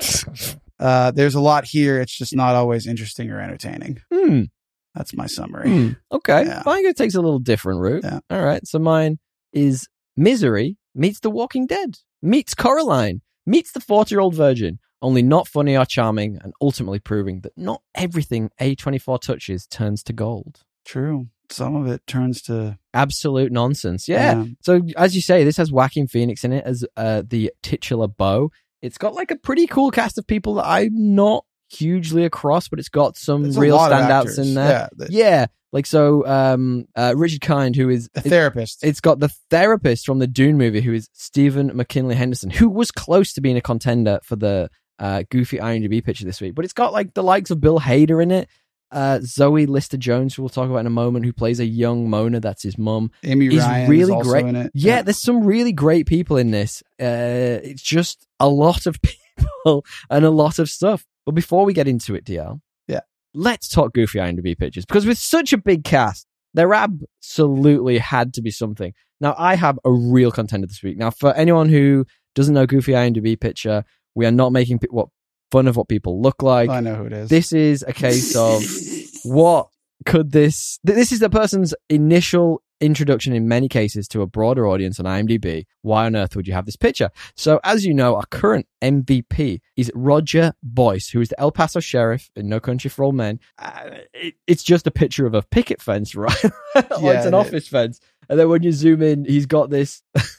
Uh, there's a lot here. It's just not always interesting or entertaining. Hmm. That's my summary. Hmm. Okay. Yeah. Mine takes a little different route. Yeah. All right. So mine is Misery meets The Walking Dead, meets Coraline, meets The forty-Year-Old Virgin, only not funny or charming, and ultimately proving that not everything A twenty-four touches turns to gold. True. Some of it turns to Absolute nonsense. Yeah. So as you say, this has Joaquin Phoenix in it as uh, the titular Beau. It's got like a pretty cool cast of people that I'm not hugely across, but it's got some There's a real lot of standouts actors. in there. Yeah, the, Yeah. Like so, um, uh, Richard Kind, who is a it- therapist. It's got the therapist from the Dune movie, who is Stephen McKinley Henderson, who was close to being a contender for the uh, goofy IMDb picture this week. But it's got like the likes of Bill Hader in it, uh, Zoe Lister-Jones, who we'll talk about in a moment, who plays a young Mona. That's his mum. Amy Is Ryan really is also great. in it. Yeah, there's some really great people in this. Uh, it's just a lot of people and a lot of stuff. But before we get into it, D L, Yeah. let's talk goofy IMDb pictures, because with such a big cast, there absolutely had to be something. Now, I have a real contender this week. Now, for anyone who doesn't know goofy IMDb picture, we are not making pe- what fun of what people look like. I know who it is. This is a case of what could this... th- This is the person's initial introduction in many cases to a broader audience on IMDb. Why on earth would you have this picture? So, as you know, our current M V P is Roger Boyce, who is the El Paso sheriff in No Country for Old Men. Uh, it, it's just a picture of a picket fence, right? Or Yeah, it's an it office fence. And then when you zoom in, he's got this...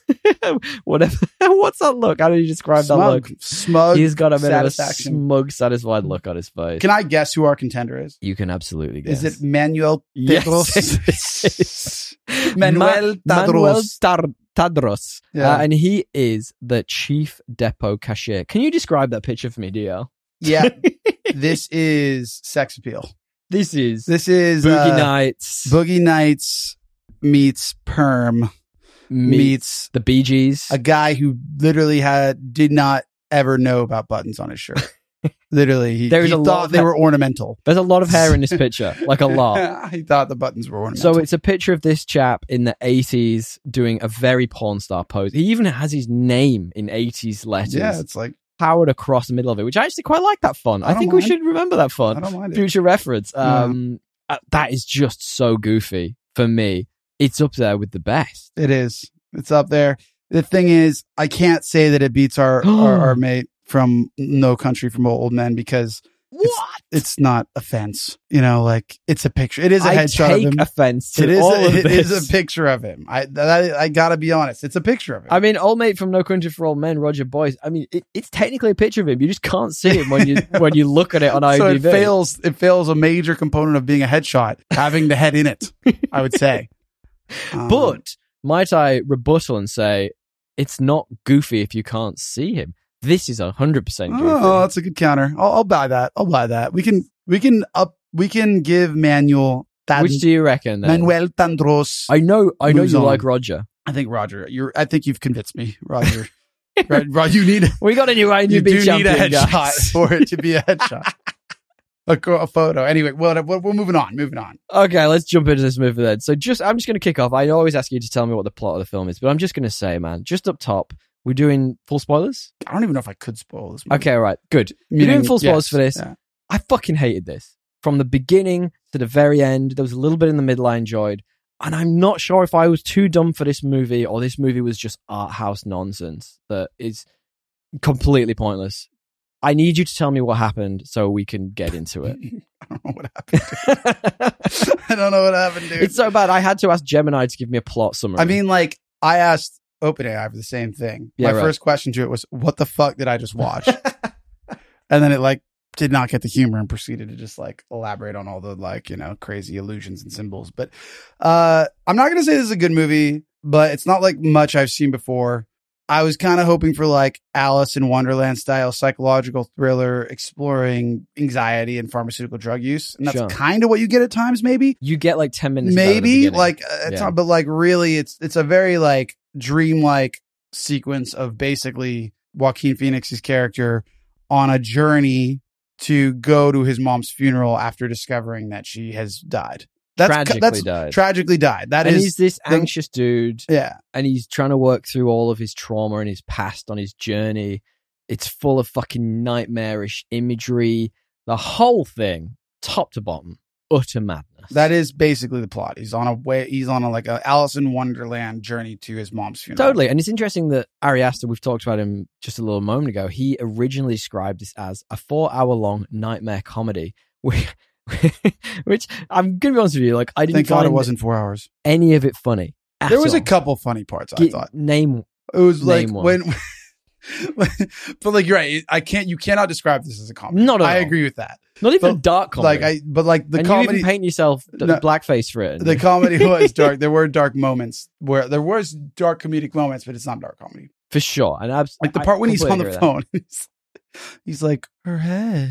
whatever. What's that look? How do you describe that look? Smug. Smug. He's got a bit of a satisfaction. smug, satisfied look on his face. Can I guess who our contender is? You can absolutely guess. Is it Manuel Yes, Tadros? it is. Manuel Ma- Manuel Tadros. Tar- Tadros. Yeah. Uh, and he is the chief depot cashier. Can you describe that picture for me, D L? Yeah. This is sex appeal. This is This is Boogie uh, Nights Boogie Nights meets Perm meets meets the Bee Gees. a guy who literally had did not ever know about buttons on his shirt. Literally, he, There is he a lot thought of they ha- were ornamental. There's a lot of hair in this picture, like a lot. He thought the buttons were ornamental. So it's a picture of this chap in the eighties doing a very porn star pose. He even has his name in eighties letters. yeah, it's like Powered across the middle of it, which I actually quite like that font. I I, don't think we mind. should remember that font. I don't mind it. Future reference. Um, uh, that is just so goofy for me. It's up there with the best. It is. It's up there. The thing is, I can't say that it beats our our, our mate from No Country for Old Men because What? it's not offense. You know, like it's a picture. It is a I headshot take of him. offense to It is. all A, of it this. is a picture of him. I, that, I gotta be honest. It's a picture of him. I mean, old mate from No Country for Old Men, Roger Boyce. I mean, it, it's technically a picture of him. You just can't see him when you when you look at it on IMDb. So it fails. It fails a major component of being a headshot, having the head in it. I would say. Um, But might I rebuttal and say it's not goofy if you can't see him? This is a hundred percent goofy. oh, that's a good counter. I'll, I'll buy that. I'll buy that. We can. We can up. We can give Manuel. Tan- Which do you reckon? Then? Manuel Tandros. I know. I know moves you on. like Roger. I think Roger. You're. I think you've convinced me, Roger. right, Roger. You need. We got a new I You M D B do need a champion, headshot guys. for it to be a headshot. a, co- a photo. Anyway, well, we're, we're moving on. Moving on. Okay, let's jump into this movie then. So, just I'm just going to kick off. I always ask you to tell me what the plot of the film is, but I'm just going to say, man, just up top, we're doing full spoilers. I don't even know if I could spoil this movie. Okay, all right, good. You're Meaning- doing full spoilers yes, for this. yeah. I fucking hated this from the beginning to the very end. There was a little bit in the middle I enjoyed, and I'm not sure if I was too dumb for this movie or this movie was just art house nonsense that is completely pointless. I need you to tell me what happened so we can get into it. I don't know what happened. I don't know what happened, dude. It's so bad. I had to ask Gemini to give me a plot summary. I mean, like, I asked OpenAI for the same thing. Yeah, My right. first question to it was, what the fuck did I just watch? And then it, like, did not get the humor and proceeded to just, like, elaborate on all the, like, you know, crazy illusions and symbols. But uh, I'm not going to say this is a good movie, but it's not, like, much I've seen before. I was kind of hoping for, like, Alice in Wonderland style psychological thriller exploring anxiety and pharmaceutical drug use. And that's Sure. kind of what you get at times, maybe. you get like ten minutes. of that at the Maybe beginning. like uh, it's Yeah. not, but like really it's it's a very like dreamlike sequence of basically Joaquin Phoenix's character on a journey to go to his mom's funeral after discovering that she has died. That's tragically that's died. tragically died. That and is he's this the- anxious dude, yeah. and he's trying to work through all of his trauma and his past on his journey. It's full of fucking nightmarish imagery. The whole thing, top to bottom, utter madness. That is basically the plot. He's on a way. He's on a like a Alice in Wonderland journey to his mom's funeral. Totally. And it's interesting that Ari Aster, we've talked about him just a little moment ago, he originally described this as a four hour long nightmare comedy, which, which I'm going to be honest with you, like, I didn't Thank God find it wasn't four hours. any of it funny. at There was a all. couple funny parts. I Gi- thought Name it was like name one. when. But like you're right, I can't. You cannot describe this as a comedy. Not at I all. agree with that. Not even But, dark comedy. Like I, but like the and you comedy, even paint yourself d- No. blackface for it. the comedy was dark. There were dark moments where there was dark comedic moments, but it's not dark comedy. for sure. And abs- Like the I part when he's on completely the agree with phone, he's, he's like her head.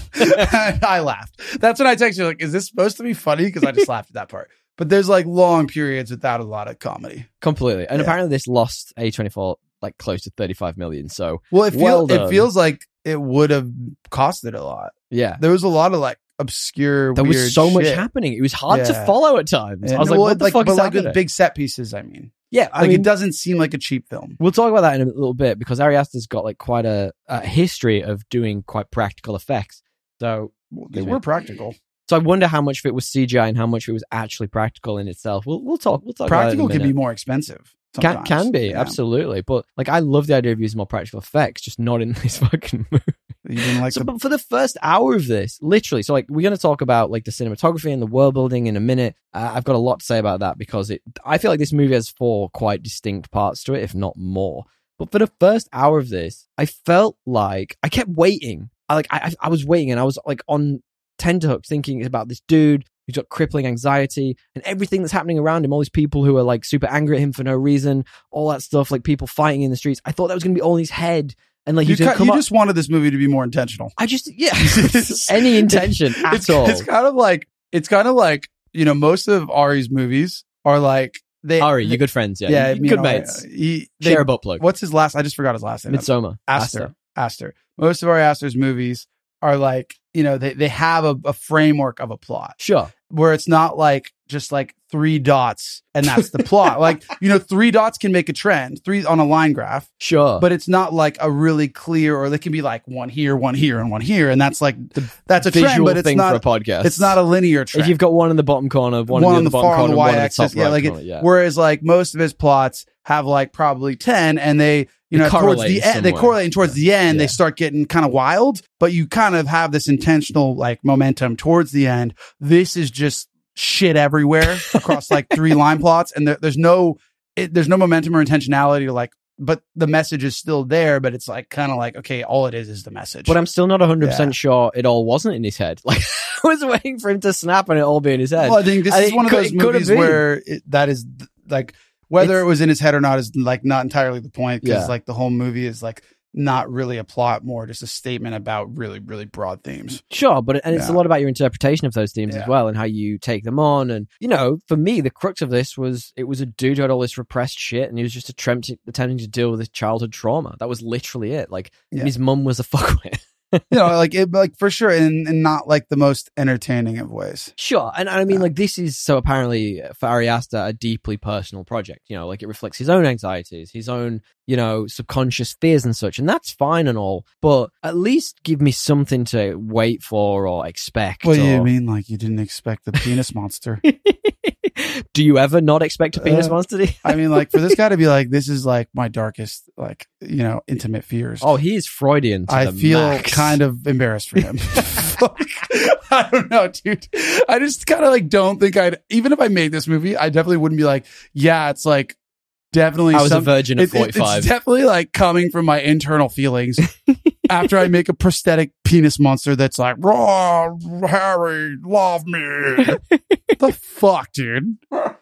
I laughed. That's when I texted you. Like, is this supposed to be funny? Because I just laughed at that part. But there's like long periods without a lot of comedy. that. Completely. And Yeah. apparently this lost A twenty-four like close to thirty-five million. So Well, it feels Well it done. feels like it would have costed a lot. yeah. There was a lot of like obscure. There weird was so much shit. happening. It was hard to Yeah. follow at times. And- I was like, well, what the fuck but is like happening? with big set pieces, I mean. yeah, I Like mean, it doesn't seem like a cheap film. we'll talk about that in a little bit because Ari Aster's got like quite a, a history of doing quite practical effects. So, They Excuse me. were practical. so I wonder how much of it was C G I and how much of it was actually practical in itself. We'll we'll talk. We'll talk. Practical about it in can a be minute. more expensive. Can, sometimes. can be, Yeah. absolutely. But like, I love the idea of using more practical effects, just not in this fucking movie. You didn't like So, the but for the first hour of this, literally, so like, we're going to talk about like the cinematography and the world building in a minute. Uh, I've got a lot to say about that because it, I feel like this movie has four quite distinct parts to it, if not more. But for the first hour of this, I felt like I kept waiting. I like, I, I was waiting and I was like on tenterhooks thinking about this dude who's got crippling anxiety and everything that's happening around him, all these people who are like super angry at him for no reason, all that stuff, like people fighting in the streets. I thought that was going to be all in his head. And like, you, he's going ca- to come you up. just wanted this movie to be more intentional. I just, yeah, any intention at it's, all. It's kind of like it's kind of like you know most of Ari's movies are like they. Ari, you're good friends, yeah. yeah, You're me good and Ari, mates. He, they, Share a butt plug. what's his last? I just forgot his last name. Midsommar. Aster. Aster. Most of Ari Aster's movies are like you know they they have a, a framework of a plot Sure. where it's not like just like three dots and that's the plot. Like you know three dots can make a trend, three on a line graph. Sure. But it's not like a really clear, or they can be like one here, one here, and one here, and that's like that's a visual trend. But it's thing not. for a podcast. It's not a linear trend. If you've got one in the bottom corner, one, one in on the, the other bottom far on corner, the one in the y-axis, top yeah, right like it, corner, yeah. whereas like most of his plots have like probably ten, and they you They know, towards correlate the in end, some they way. correlate and towards the end, Yeah. they start getting kind of wild, but you kind of have this intentional like momentum towards the end. This is just shit everywhere across like three line plots. And there, there's no, it, there's no momentum or intentionality to like, but the message is still there, but it's like kind of like, okay, all it is is the message. But I'm still not one hundred percent Yeah. sure it all wasn't in his head. Like, I was waiting for him to snap and it all be in his head. Well, I think this I is think one of it those could- it could have movies been. where it, that is like, whether It's- it was in his head or not is like not entirely the point, because Yeah. like the whole movie is like not really a plot, more just a statement about really, really broad themes. Sure, but and it's Yeah. a lot about your interpretation of those themes Yeah. as well, and how you take them on. And you know, for me, the crux of this was it was a dude who had all this repressed shit, and he was just attempt- attempting to deal with his childhood trauma. That was literally it. Like Yeah. his mum was a fuckwit. You know, like it, like for sure, and, and not like the most entertaining of ways. Sure, and, and I mean, Yeah. like this is so apparently for Ari Aster a deeply personal project. You know, like it reflects his own anxieties, his own you know subconscious fears and such, and that's fine and all. But at least give me something to wait for or expect. What do you or- mean? Like you didn't expect the penis monster? Do you ever not expect a penis Uh, monster? To- I mean, like for this guy to be like, this is like my darkest, like you know, intimate fears. Oh, he is Freudian. To I the feel max. kind of embarrassed for him. I don't know, dude. I just kind of like don't think I'd, even if I made this movie, I definitely wouldn't be like, yeah, it's like definitely. I was some, a virgin at it- it- forty-five. It's definitely like coming from my internal feelings after I make a prosthetic penis monster that's like, raw, Harry, love me. The fuck, dude.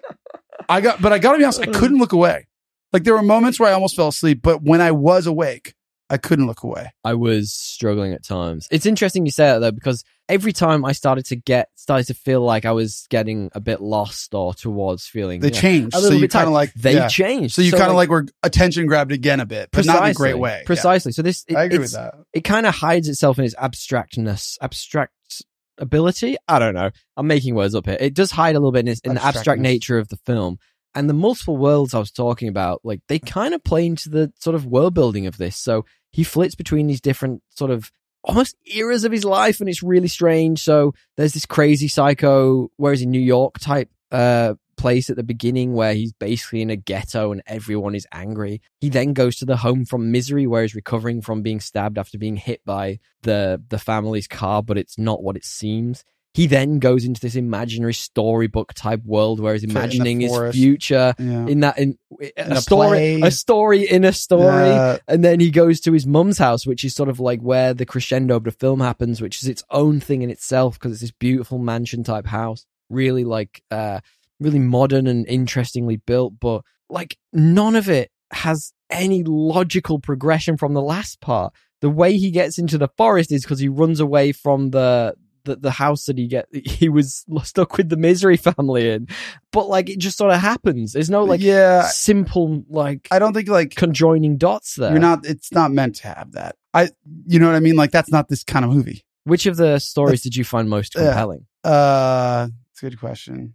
I got, but I gotta be honest, I couldn't look away. Like there were moments where I almost fell asleep, but when I was awake, I couldn't look away. I was struggling at times. It's interesting you say that though, because every time I started to get, started to feel like I was getting a bit lost or towards feeling, They you know, changed. a So little you bit kind of tired. like, they yeah. changed. So you kind of like were attention grabbed again a bit, but not in a great way. Yeah. Precisely. So this, it, I agree it's- with that. it kind of hides itself in its abstractness, abstract ability. I don't know. I'm making words up here. It does hide a little bit in, its, in the abstract Abstractness. nature of the film. And the multiple worlds I was talking about, like they kind of play into the sort of world building of this. So he flits between these different sort of almost eras of his life, and it's really strange. So there's this crazy psycho, whereas in New York type uh place at the beginning where he's basically in a ghetto and everyone is angry. He then goes to the home from misery where he's recovering from being stabbed after being hit by the the family's car, but it's not what it seems. He then goes into this imaginary storybook type world where he's in the imagining his forest. future Yeah. in that in, In a a story play. a story in a story. Yeah. And then he goes to his mum's house, which is sort of like where the crescendo of the film happens, which is its own thing in itself because it's this beautiful mansion type house, really like uh really modern and interestingly built, but like none of it has any logical progression from the last part. The way he gets into the forest is because he runs away from the the, the house that he get he was stuck with the misery family in, but like it just sort of happens. There's no like yeah, simple like I don't think like conjoining dots there. you're not. It's not meant to have that. I, you know what I mean? Like that's not this kind of movie. Which of the stories did you find most Yeah. compelling? Uh, it's a good question.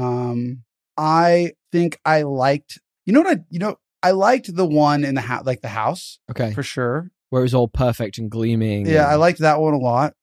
Um, I think I liked. You know what I? You know, I liked the one in the house, like the house Okay, for sure. where it was all perfect and gleaming. Yeah, and- I liked that one a lot.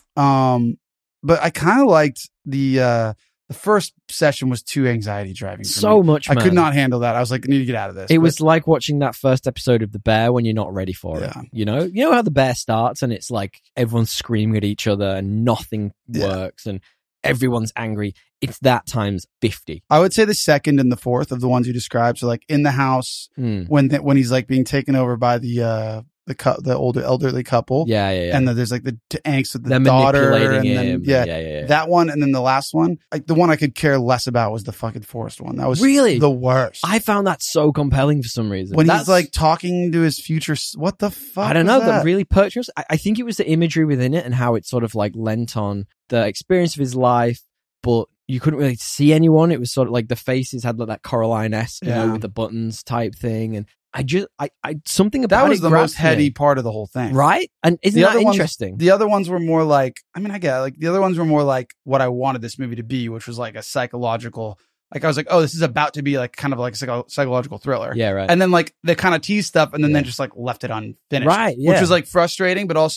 Um, but I kind of liked the uh the first session was too anxiety driving. For so me. much. I Man. could not handle that. I was like, I need to get out of this. It But- was like watching that first episode of The Bear when you're not ready for Yeah. it. You know, you know how The Bear starts and it's like everyone's screaming at each other and nothing Yeah. works and everyone's angry. It's that times fifty. I would say the second and the fourth of the ones you described. So like in the house Mm. when the, when he's like being taken over by the uh the cu- the older elderly couple. Yeah, yeah, yeah. And then there's like the t- angst with the They're daughter, and manipulating then him. yeah, yeah, yeah, yeah. that one, and then the last one, like the one I could care less about was the fucking forest one. That was Really? the worst. I found that so compelling for some reason. when That's, he's like talking to his future, s- what the fuck? I don't was know, that? that really perked us. I, I think it was the imagery within it and how it sort of like lent on the experience of his life, but you couldn't really see anyone. It was sort of like the faces had like that Coraline-esque, you Yeah. know, with the buttons type thing. And I just, I, I something about that was it the grabbed most heady me. part of the whole thing, Right? And isn't The that other ones- interesting? The other ones were more like, I mean, I get it. Like the other ones were more like what I wanted this movie to be, which was like a psychological. Like I was like, oh, this is about to be like kind of like a psycho- psychological thriller. yeah, right. And then like they kind of teased stuff and then Yeah. they just like left it unfinished. Right, yeah. Which was like frustrating, but also like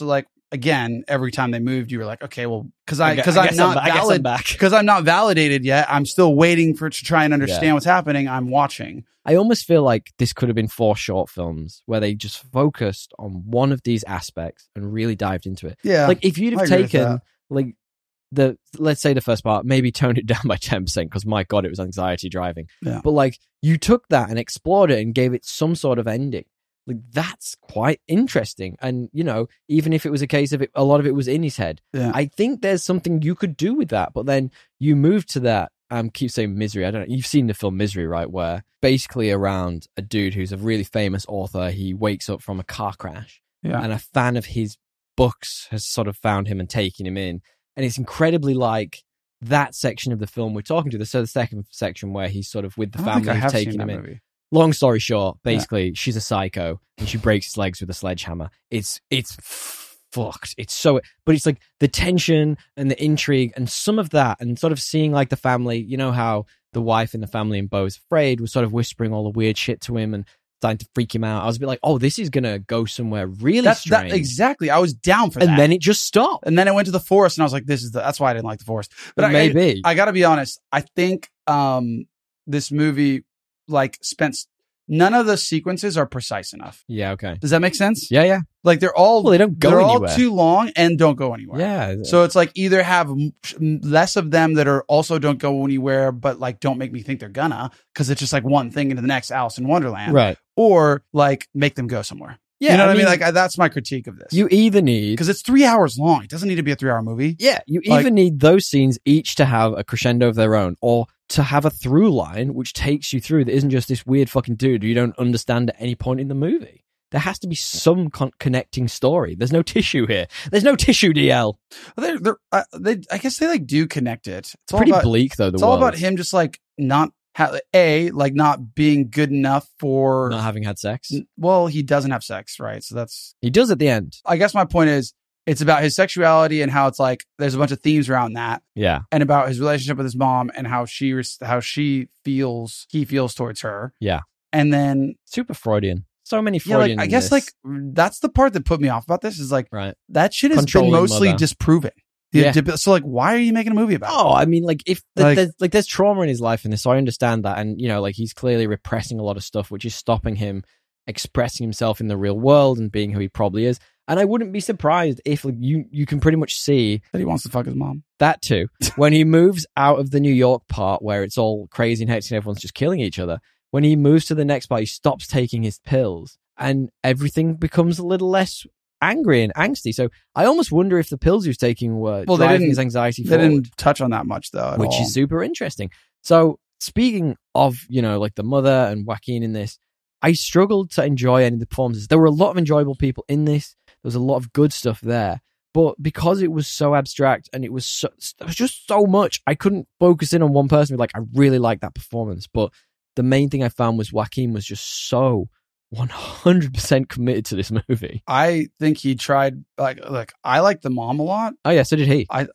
again, every time they moved, you were like, okay, well, because I I gu- because I I'm guess I'm- not I guess I'm valid back. because I'm not validated yet. I'm still waiting for to try and understand Yeah. what's happening. I'm watching. I almost feel like this could have been four short films where they just focused on one of these aspects and really dived into it. Yeah, Like if you'd I have agree with taken that. like the let's say the first part, maybe toned it down by ten percent because my god, it was anxiety driving. Yeah. But like you took that and explored it and gave it some sort of ending. Like that's quite interesting. And you know, even if it was a case of it, a lot of it was in his head. Yeah. I think there's something you could do with that. But then you move to that. Um, keep saying Misery. I don't know. You've seen the film Misery, right? Where basically around a dude who's a really famous author, he wakes up from a car crash, Yeah. and a fan of his books has sort of found him and taken him in, and it's incredibly like that section of the film we're talking to. The so the second section where he's sort of with the I don't think family I who's have taking seen him that in. movie. Long story short, basically, she's a psycho and she breaks his legs with a sledgehammer. It's it's fucked. It's so, but it's like the tension and the intrigue and some of that, and sort of seeing like the family. You know how the wife in the family in Beau's Afraid was sort of whispering all the weird shit to him and starting to freak him out. I was a bit like, oh, this is gonna go somewhere really That's that strange. exactly. I was down for and that. then it just stopped. And then I went to the forest, and I was like, "This is the." That's why I didn't like the forest. But I, Maybe. I, I got to be honest. I think um, this movie like spent none of the sequences are precise enough. yeah. Okay. Does that make sense? Yeah. Yeah. Like they're all Well, they don't go they're anywhere. all too long and don't go anywhere. Yeah. So it's like either have m- less of them that are also don't go anywhere, but like don't make me think they're gonna, because it's just like one thing into the next Alice in Wonderland, right. or like make them go somewhere. Yeah. you know what I mean? mean, Like I, that's my critique of this. you either need Because it's three hours long. It doesn't need to be a three hour movie. Yeah, you Like- either need those scenes each to have a crescendo of their own, or to have a through line which takes you through that isn't just this weird fucking dude who you don't understand at any point in the movie. There has to be some con- connecting story. There's no tissue here. There's no tissue, D L. They're, they're, uh, they, I guess they like do connect it. It's all Pretty about, bleak though. The it's all world. about him just like not ha- a like not being good enough for. not having had sex. Well, he doesn't have sex, right? So that's. He does at the end. I guess my point is, it's about his sexuality and how it's like there's a bunch of themes around that, Yeah, and about his relationship with his mom and how she res- how she feels he feels towards her. Yeah. and then super Freudian. So many yeah, like Freudian. I in guess this. like that's the part that put me off about this is like right. that shit has Controlling been mostly mother. disproven. Yeah. So like, why are you making a movie about it? Oh, I mean, like if the, Like- there's like there's trauma in his life in this, so I understand that, and you know, like he's clearly repressing a lot of stuff, which is stopping him expressing himself in the real world and being who he probably is. And I wouldn't be surprised if like, you you can pretty much see That he wants to fuck his mom. that too when he moves out of the New York part where it's all crazy and hectic and everyone's just killing each other. When he moves to the next part, he stops taking his pills and everything becomes a little less angry and angsty. So I almost wonder if the pills he was taking were Well, they driving didn't- his anxiety They forward. didn't touch on that much though, at which all. is super interesting. So speaking of, you know, like the mother and Joaquin in this, I struggled to enjoy any of the performances. There were a lot of enjoyable people in this. There was a lot of good stuff there. But because it was so abstract and it was so, there was just so much, I couldn't focus in on one person and be like, I really like that performance. But the main thing I found was Joaquin was just so one hundred percent committed to this movie. I think he tried like like I like the mom a lot. Oh yeah, so did he. I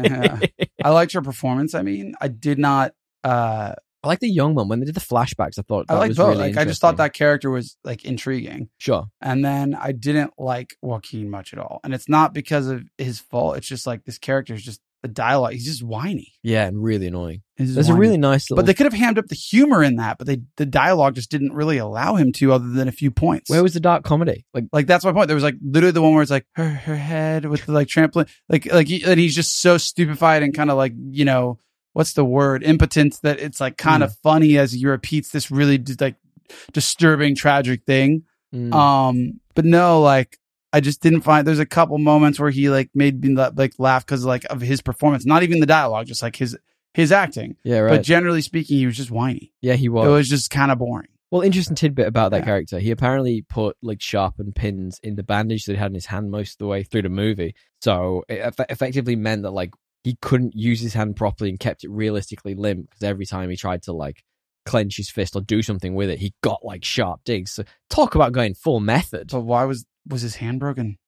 I liked her performance. I mean, I did not uh I like the young one. When they did the flashbacks, I thought that I liked was both. really Like I just thought interesting. that character was like intriguing. Sure. And then I didn't like Joaquin much at all. And it's not because of his fault. It's just like this character is just the dialogue. He's just whiny. Yeah, and really annoying. He's just There's a whiny. really nice little... But they could have hammed up the humor in that, but they the dialogue just didn't really allow him to, other than a few points. Where was the dark comedy? Like, Like that's my point. There was like literally the one where it's like her her head with the like trampoline, like like he, and he's just so stupefied and kind of like, you know, what's the word, impotent, that it's like kind of funny as he repeats this really d- like disturbing tragic thing. mm, Um, but no, like I just didn't find. There's a couple moments where he like made me la- like laugh because like of his performance, not even the dialogue, just like his his acting. yeah, right. But generally speaking, he was just whiny. yeah, he was. It was just kind of boring. Well, interesting tidbit about that Yeah. character. He apparently put like sharpened pins in the bandage that he had in his hand most of the way through the movie. So it eff- effectively meant that like he couldn't use his hand properly and kept it realistically limp because every time he tried to like clench his fist or do something with it, he got like sharp digs. So talk about going full method. But why was was his hand broken?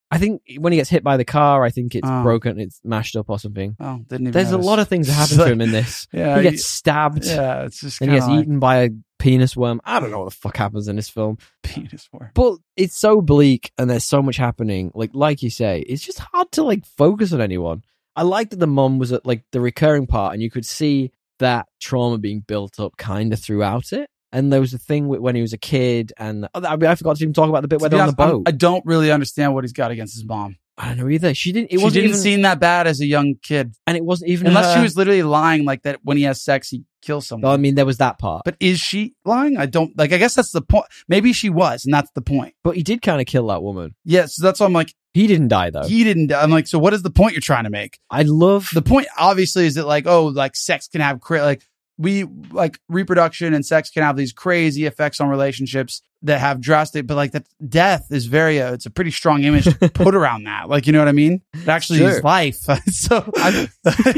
I think when he gets hit by the car, I think it's Oh. broken, it's mashed up or something. Oh, didn't even There's notice. a lot of things that happen It's to him like- in this. Yeah, he you- gets stabbed, Yeah, it's just and kind he of gets like eaten by a penis worm. I don't know what the fuck happens in this film. penis worm. But it's so bleak and there's so much happening. Like like you say, it's just hard to like focus on anyone. I like that the mum was at like the recurring part, and you could see that trauma being built up kind of throughout it. And there was a thing with when he was a kid, and oh, I, mean, I forgot to even talk about the bit where To be they're on the honest, I'm- boat. I don't really understand what he's got against his mom. I don't know either. She didn't. It She wasn't didn't even, seem that bad as a young kid, and it wasn't even unless her- she was literally lying, like that when he has sex he kills someone. Well, I mean, there was that part, but But is she lying? I don't like. I guess that's the point. Maybe she was, and that's the point. but he did kind of kill that woman. Yeah, so that's why I'm like, He didn't die though. he didn't. I'm like, so what is the point you're trying to make? I love The point, obviously, is that like, oh, like sex can have cra- like we like reproduction and sex can have these crazy effects on relationships that have drastic, but like that death is very, uh, it's a pretty strong image to put around that. Like, you know what I mean? It actually Sure. is life. So I,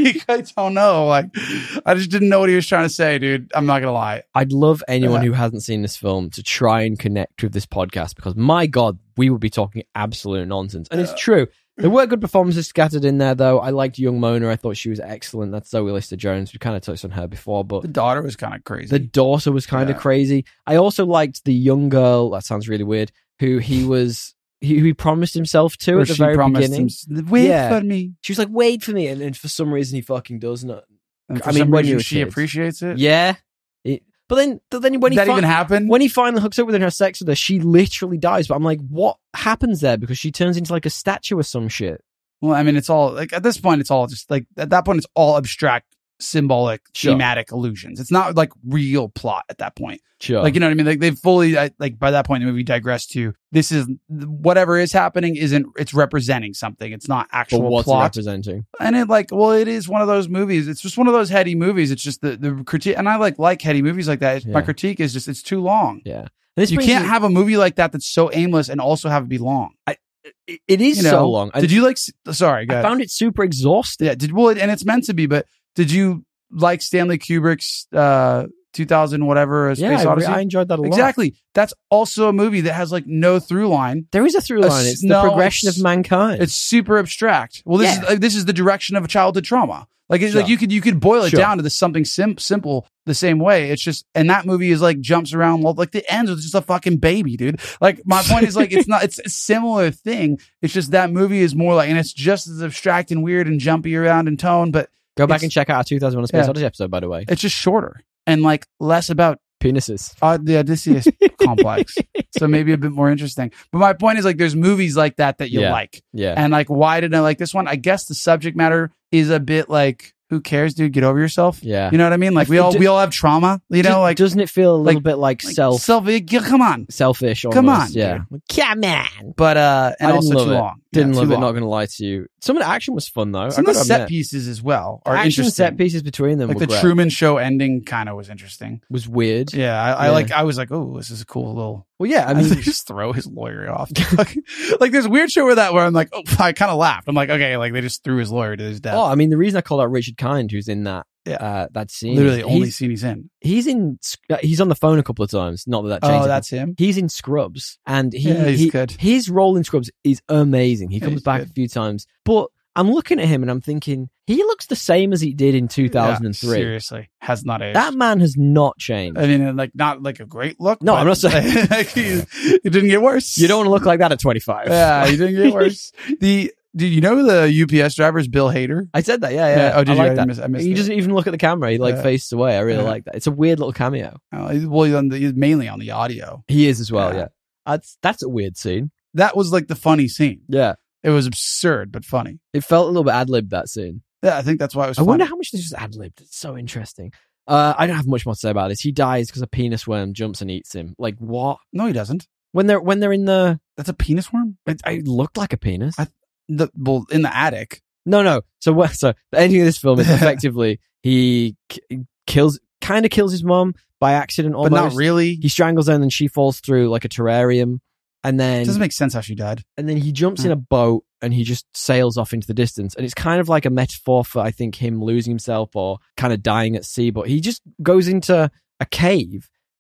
I don't know. Like, I just didn't know what he was trying to say, dude. I'm not gonna lie. I'd love anyone Yeah. who hasn't seen this film to try and connect with this podcast, because my God, we would be talking absolute nonsense. And it's true. There were good performances scattered in there, though. I liked young Mona. I thought she was excellent. That's Zoe Lister-Jones. We kind of touched on her before, but The daughter was kind of crazy. the daughter was kind of Yeah. crazy. I also liked the young girl. That sounds really weird. Who he was, he, who he promised himself to Where at the she very promised beginning. him, wait Yeah. for me. She was like, "Wait for me," and, and for some reason he fucking does not. And for I mean, some when reason you're a she kid. appreciates it. Yeah, It- but then, but then when Did he that fin- even happen? when he finally hooks up with her and has sex with her, she literally dies. But I'm like, what happens there? Because she turns into like a statue or some shit. Well, I mean, it's all like at this point, it's all just like at that point, it's all abstract, symbolic, Sure. thematic illusions. It's not like real plot at that point. Sure. Like, you know what I mean? Like they've fully, I- like by that point, the movie digressed to this is whatever is happening isn't, it's representing something. It's not but actual what's it plot. representing? And it like, well, it is one of those movies. It's just one of those heady movies. It's just the, the critique. And I like, like heady movies like that. My Yeah. critique is just, it's too long. Yeah. And this You brings can't me- have a movie like that that's so aimless and also have it be long. it- It is You know? so long. And Did you like, s- sorry, go I ahead. found it super exhausting. Yeah, did well, and it's meant to be. But did you like Stanley Kubrick's uh, two thousand whatever a Yeah, Space I, Odyssey? I enjoyed that a lot. Exactly. That's also a movie that has like no through line. There is a through A line. s- It's the no, progression it's- of mankind. It's super abstract. Well, this Yeah. is like, this is the direction of a childhood trauma. Like it's Sure. like you could you could boil it Sure. down to this something sim- simple the same way. It's just and that movie is like jumps around like the ends with just a fucking baby, dude. Like my point is like it's not it's a similar thing. It's just that movie is more like and it's just as abstract and weird and jumpy around in tone, but Go back it's- and check out our two thousand one: A Space Yeah. Odyssey episode, by the way. it's just shorter and like less about Penises. uh, the Odysseus complex. So maybe a bit more interesting. But my point is like there's movies like that that you Yeah. like. Yeah. And like why did I like this one? I guess the subject matter is a bit like who cares, dude? Get over yourself. Yeah. You know what I mean? Like we I- all do- we all have trauma, you know, Does- like, doesn't it feel a little like- bit like, like self self come on. selfish? Almost? Come on, yeah. dude. Come on. But uh and I didn't also love too it. long. Didn't Yeah, love too it. long. Not going to lie to you. Some of the action was fun though. Some I of the gotta set admit. pieces as well are The action interesting. set pieces between them like were the great. Truman Show ending kind of was interesting. was weird. Yeah, I, I Yeah. like. I was like, oh, this is a cool little. Well, yeah. I I mean, mean, just throw his lawyer off. Like there's weird shit with that where I'm like, oh, I kind of laughed. I'm like, okay, like they just threw his lawyer to his death. oh, I mean, the reason I called out Richard Kind, who's in that Yeah. uh, that scene, Literally, is only he's, scene he's in. he's in. uh, He's on the phone a couple of times. Not that that changes. Oh, that's him. He's in Scrubs, and he, Yeah, he's he good. his role in Scrubs is amazing. He Yeah, comes he's back good. a few times, but I'm looking at him and I'm thinking he looks the same as he did in two thousand three. Yeah, seriously, has not aged. That man has not changed. I mean, like not like a great look. No, but I'm not saying- like, he, he didn't get worse. You don't want to look like that at twenty-five. Yeah, he didn't get worse. the do you know the U P S driver is Bill Hader? I said that. Yeah, yeah. Yeah, oh, did I you? like I that. missed- I missed he that. doesn't even look at the camera. He like Yeah. faces away. I really Yeah. like that. It's a weird little cameo. Oh, he's- well, he's on the, he's mainly on the audio. He is as well. Yeah. Yeah, that's that's a weird scene. That was like the funny scene. Yeah, It was absurd but funny. it felt a little bit ad libbed, that scene. Yeah, I think that's why it was. I funny. wonder how much this is ad libbed. It's so interesting. Uh, I don't have much more to say about this. He dies because a penis worm jumps and eats him. Like what? No, he doesn't. When they're when they're in the, That's a penis worm. it, it looked like a penis. I- The well in the attic. No, no. So what? So the ending of this film is effectively he k- kills, kind of kills his mom by accident, almost. But not really. He strangles her, and then she falls through like a terrarium, and then It doesn't make sense how she died. and then he jumps in a boat and he just sails off into the distance. And it's kind of like a metaphor for, I think, him losing himself or kind of dying at sea. But he just goes into a cave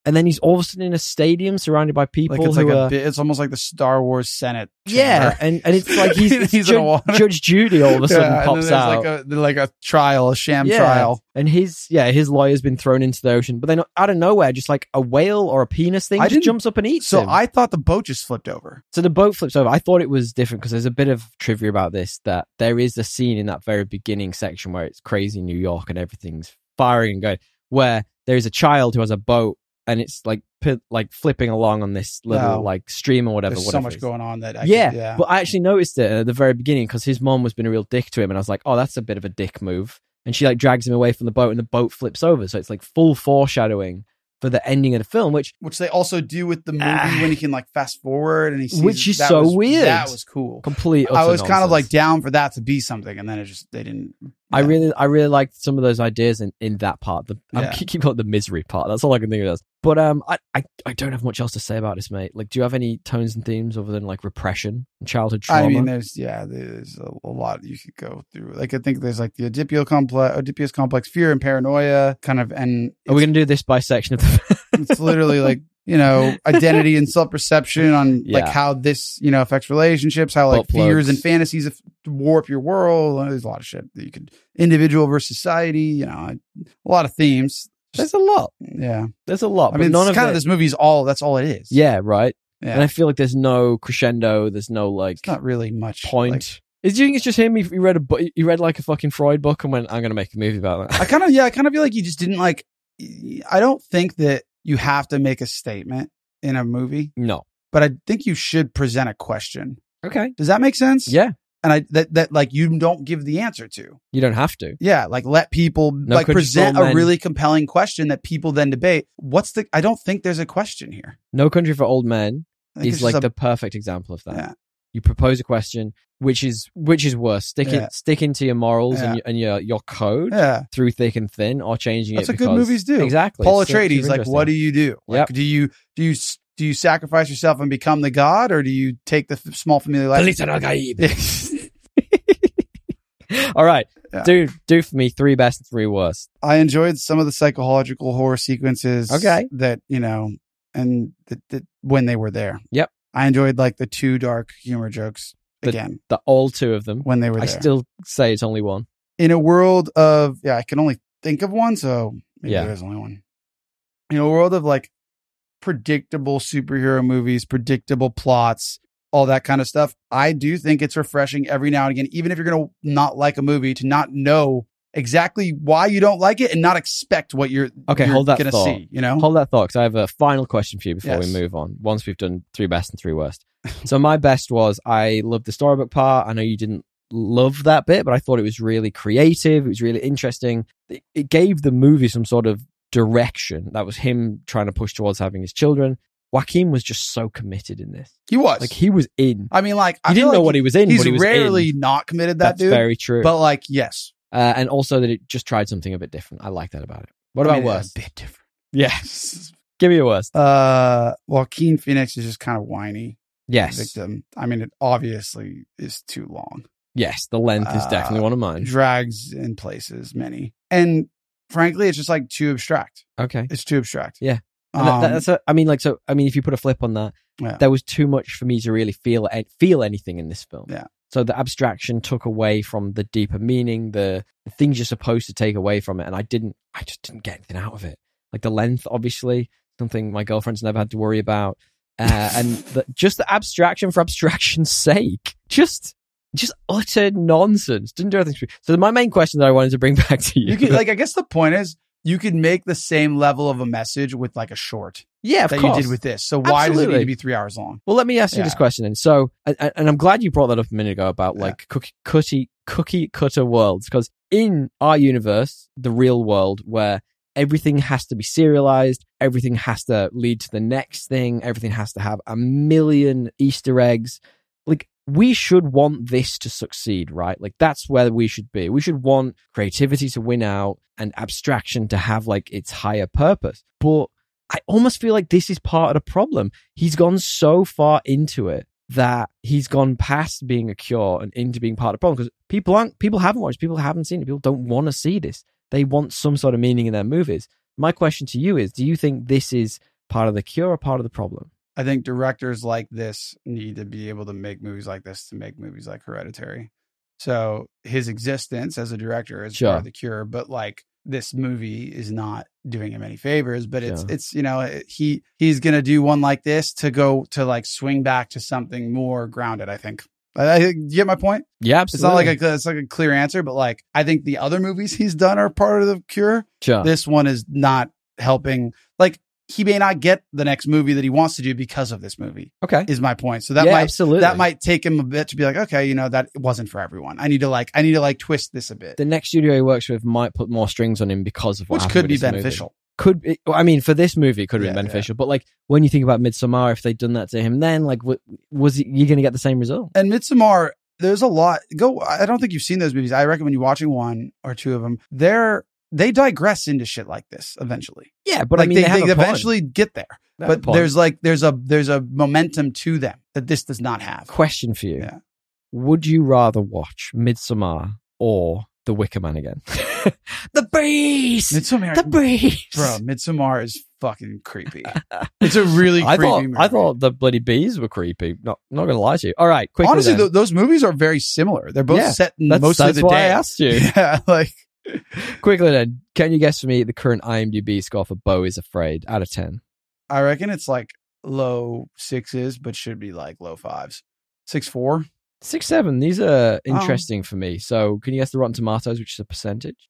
and then he's all of a sudden in a stadium surrounded by people Like it's who like are a bit, it's almost like the Star Wars Senate. yeah, chamber. and, and it's like he's, it's He's in a Judge, water. Judge Judy all of a sudden Yeah, and then pops there's out. like a like a trial, a sham Yeah. trial. And his yeah, his lawyer's been thrown into the ocean, but then out of nowhere, just like a whale or a penis thing I just didn't- jumps up and eats So him. I thought the boat just flipped over. So the boat flips over. I thought it was different because there's a bit of trivia about this, that there is a scene in that very beginning section where it's crazy New York and everything's firing and going, where there is a child who has a boat and it's like pi- like flipping along on this little Wow. like stream or whatever. There's so whatever much it is. going on that I Yeah, could, yeah. but I actually noticed it at the very beginning because his mom was being a real dick to him, and I was like, "Oh, that's a bit of a dick move." And she like drags him away from the boat, and the boat flips over. So it's like full foreshadowing for the ending of the film, which Which they also do with the movie Ah. when he can like fast forward and he sees Which is that so was- weird. That was cool. complete. I utter was kind of nonsense. like down for that to be something, and then it just they didn't. I yeah. really, I really liked some of those ideas in, in that part. The I Yeah. keep keep calling it the misery part. That's all I can think of. As. But um, I, I, I don't have much else to say about this, mate. Like, do you have any tones and themes other than like repression and childhood trauma? I mean, there's yeah, there's a, a lot you could go through. Like I think there's like the Oedipal complex, Oedipus complex, fear and paranoia, kind of, and Are we going to do this bisection of the? it's literally like you know identity and self perception on like Yeah. how this you know affects relationships, how like Butt fears plugs. and fantasies af- warp your world. There's a lot of shit that you could individual versus society. You know, a lot of themes. There's a lot. Yeah, There's a lot. I mean, but none it's of kind it, of this movie's all that's all it is. Yeah, right. yeah. And I feel like there's no crescendo. There's no like It's not really much point. like- Is do you think it's just him? He, he read a book. He read like a fucking Freud book and went, "I'm going to make a movie about that." I kind of, yeah, I kind of feel like you just didn't like. I don't think that you have to make a statement in a movie, No. but I think you should present a question. Okay. Does that make sense? Yeah. And I that that like you don't give the answer to. You don't have to. Yeah, like let people like Country present for Old a Men. really compelling question that people then debate. What's the? I don't think there's a question here. No Country for Old Men I think is it's like just a- the perfect example of that. Yeah. You propose a question, which is which is worse, stick Yeah. it, stick into your morals Yeah. and, your, and your your code yeah. through thick and thin, or changing That's it. what good because- movies do. Exactly. Paul It's super Atreides, like, what do you do? Like, Yep. do you do you do you sacrifice yourself and become the god, or do you take the f- small familiar life? All right, Yeah. do do for me three best and three worst. I enjoyed some of the psychological horror sequences. Okay. That, you know, and that that when they were there. Yep. I enjoyed like the two dark humor jokes The- again The all two of them. when they were I there. still say it's only one. In a world of, yeah, I can only think of one. So maybe Yeah. there's only one. In a world of like predictable superhero movies, predictable plots, all that kind of stuff, I do think it's refreshing every now and again, even if you're going to not like a movie, to not know exactly why you don't like it and not expect what you're, Okay, you're hold that going to thought. see, you know? Hold that thought, because I have a final question for you before Yes. we move on. Once we've done three best and three worst. So my best was I loved the storybook part. I know you didn't love that bit, but I thought it was really creative. It was really interesting. It, it gave the movie some sort of direction. That was him trying to push towards having his children. Joaquin was just so committed in this. He was. Like he was in. I mean, like, He I feel didn't know like what he was in, He's but he was rarely in. not committed, that That's dude. very true. But like, yes. uh, and also that it just tried something a bit different. I like that about it. What I about mean, worst? A bit different. Yes. Give me a worst. Uh, Joaquin Phoenix is just kind of whiny. Yes. Victim. I mean, it obviously is too long. Yes. The length is Uh, definitely one of mine. Drags in places, many. And frankly, it's just like too abstract. Okay. It's too abstract. Yeah. Um, And that, that's a, I mean, like, so, I mean, if you put a flip on that, Yeah. there was too much for me to really feel feel anything in this film. Yeah. So the abstraction took away from the deeper meaning, the, the things you're supposed to take away from it. And I didn't, I just didn't get anything out of it. Like the length, obviously, something my girlfriend's never had to worry about. Uh, and the, just the abstraction for abstraction's sake. Just, just utter nonsense. Didn't do anything. for me. So my main question that I wanted to bring back to you. you could, like, I guess the point is you could make the same level of a message with like a short yeah, of that course. you did with this. So why does it Absolutely. need to be three hours long? Well, let me ask you Yeah. this question then. So, and, and I'm glad you brought that up a minute ago about Yeah. like cookie, cookie, cookie cutter worlds, because in our universe, the real world where everything has to be serialized, everything has to lead to the next thing, everything has to have a million Easter eggs. Like, we should want this to succeed, right? Like, that's where we should be. We should want creativity to win out and abstraction to have like its higher purpose. But I almost feel like this is part of the problem. He's gone so far into it that he's gone past being a cure and into being part of the problem, because people aren't, people haven't watched, people haven't seen it, people don't want to see this. They want some sort of meaning in their movies. My question to you is, do you think this is Part of the cure or part of the problem? I think directors like this need to be able to make movies like this to make movies like Hereditary. So his existence as a director is Sure. part of the cure, but like this movie is not doing him any favors. But it's Sure. it's you know he he's gonna do one like this to go to like swing back to something more grounded. I think. I, I, you get my point? Yeah, It's not absolutely. like a it's like a clear answer, but like I think the other movies he's done are part of the cure. Sure. This one is not helping. Like he may not get the next movie that he wants to do because of this movie. Okay. Is my point. So that yeah, might absolutely. that might take him a bit to be like, okay, you know, that wasn't for everyone. I need to like I need to like twist this a bit, The next studio he works with might put more strings on him because of what which happened could with be this movie. beneficial. Could be, I mean, for this movie, it could have Yeah, been beneficial. But like when you think about Midsommar, if they'd done that to him, then like, w- was he, you going to get the same result? And Midsommar, there's a lot. Go. I don't think you've seen those movies. I recommend you watching one or two of them. They're they digress into shit like this eventually. Yeah, but like I mean, they, they, have they a point. eventually get there. They have a But point. there's like there's a there's a momentum to them that this does not have. Question for you: Yeah. Would you rather watch Midsommar or The Wicker Man again? The Beast, Midsommar, the Beast, bro. Midsommar is fucking creepy. It's a really I creepy thought movie. I thought the bloody bees were creepy. Not not gonna lie to you. All right, quickly. honestly, then. th- those movies are very similar. They're both Yeah, set in that's, mostly that's the why day. I asked you. Yeah, like Quickly then, can you guess for me the current IMDb score for Beau is Afraid out of ten? I reckon it's like low sixes, but should be like low fives. Six four. Six seven. These are Oh. interesting for me. So, can you guess the Rotten Tomatoes, which is a percentage?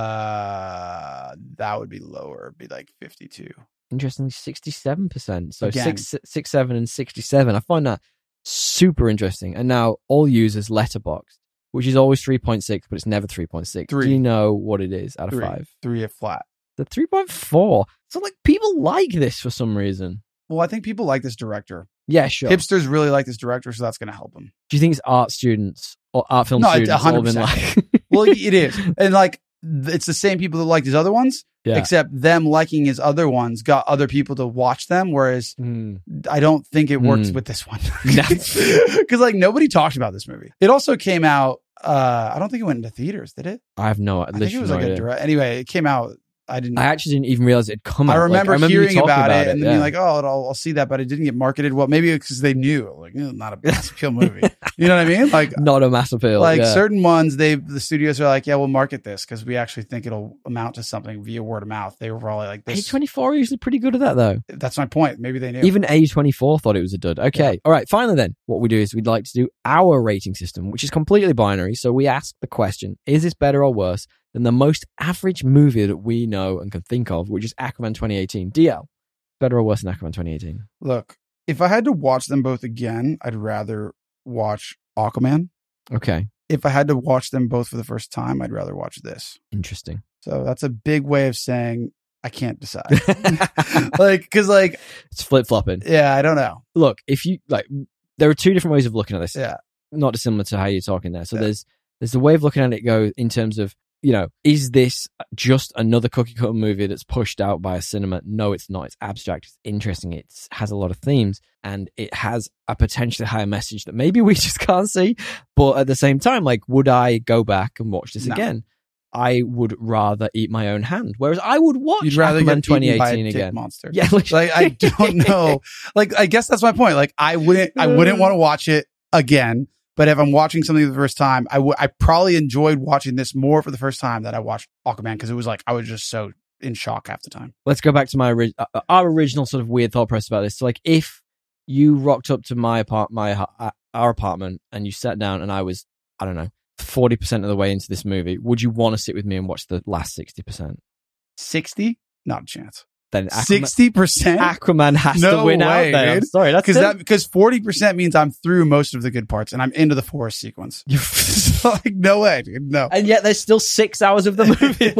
Uh, that would be lower. It'd be like fifty two. Interestingly, sixty-seven percent. So Again. six, six, seven, and sixty-seven. I find that super interesting. And now all users Letterboxd, which is always three point six, but it's never three point six. Three. Do you know what it is out of Three. five? Three at flat. The three point four. So, like, people like this for some reason. Well, I think people like this director. Yeah, sure. Hipsters really like this director, so that's going to help them. Do you think it's art students or art film No, it's students all been one hundred like? Well, it is, and like th- it's the same people that like his other ones, Yeah. except them liking his other ones got other people to watch them. Whereas Hmm. I don't think it works Hmm. with this one No. because like nobody talked about this movie. It also came out. Uh, I don't think it went into theaters, did it? I have no. I think it was like a direct. Anyway, it came out. I didn't. I actually didn't even realize it'd come out. I Like, remember, you hearing talking about, it and then yeah. being like, "Oh, I'll, I'll see that," but it didn't get marketed well. Maybe because they knew, like, eh, not a mass appeal movie. You know what I mean? Like, not a mass appeal. like yeah. certain ones, they the studios are like, "Yeah, we'll market this because we actually think it'll amount to something via word of mouth." They were probably like, A "This." twenty-four are usually pretty good at that, though. That's my point. Maybe they knew. Even A twenty-four thought it was a dud. Okay. Yeah. All right. Finally, then, what we do is we'd like to do our rating system, which is completely binary. So we ask the question, is this better or worse than the most average movie that we know and can think of, which is Aquaman twenty eighteen? D L, better or worse than Aquaman twenty eighteen? Look, if I had to watch them both again, I'd rather watch Aquaman. Okay. If I had to watch them both for the first time, I'd rather watch this. Interesting. So that's a big way of saying I can't decide. Like, because, like, It's flip flopping. yeah, I don't know. Look, if you like, there are two different ways of looking at this. Yeah. Not dissimilar to how you're talking there. So Yeah. there's there's the way of looking at it go in terms of, you know, is this just another cookie cutter movie that's pushed out by a cinema? No, it's not. It's abstract. It's interesting. It has a lot of themes and it has a potentially higher message that maybe we just can't see. But at the same time, like, would I go back and watch this No. again? I would rather eat my own hand. Whereas I would watch You'd rather Aquaman get twenty eaten by a eighteen dick again. monster. Yeah, Like, I don't know. Like, I guess that's my point. Like, I wouldn't, I wouldn't want to watch it again. But if I'm watching something for the first time, I would, I probably enjoyed watching this more for the first time than I watched Aquaman because it was like I was just so in shock half the time. Let's go back to my ori- uh, our original sort of weird thought process about this. So, like, if you rocked up to my apart, my uh, our apartment, and you sat down, and I was, I don't know, forty percent of the way into this movie, would you want to sit with me and watch the last sixty percent? Sixty, not a chance. Then Aquaman, Sixty percent. Aquaman has No to win way, out. There, I'm dude. sorry, that's Because it. that because forty percent means I'm through most of the good parts and I'm into the forest sequence. Like, no way, dude. No. And yet, there's still six hours of the movie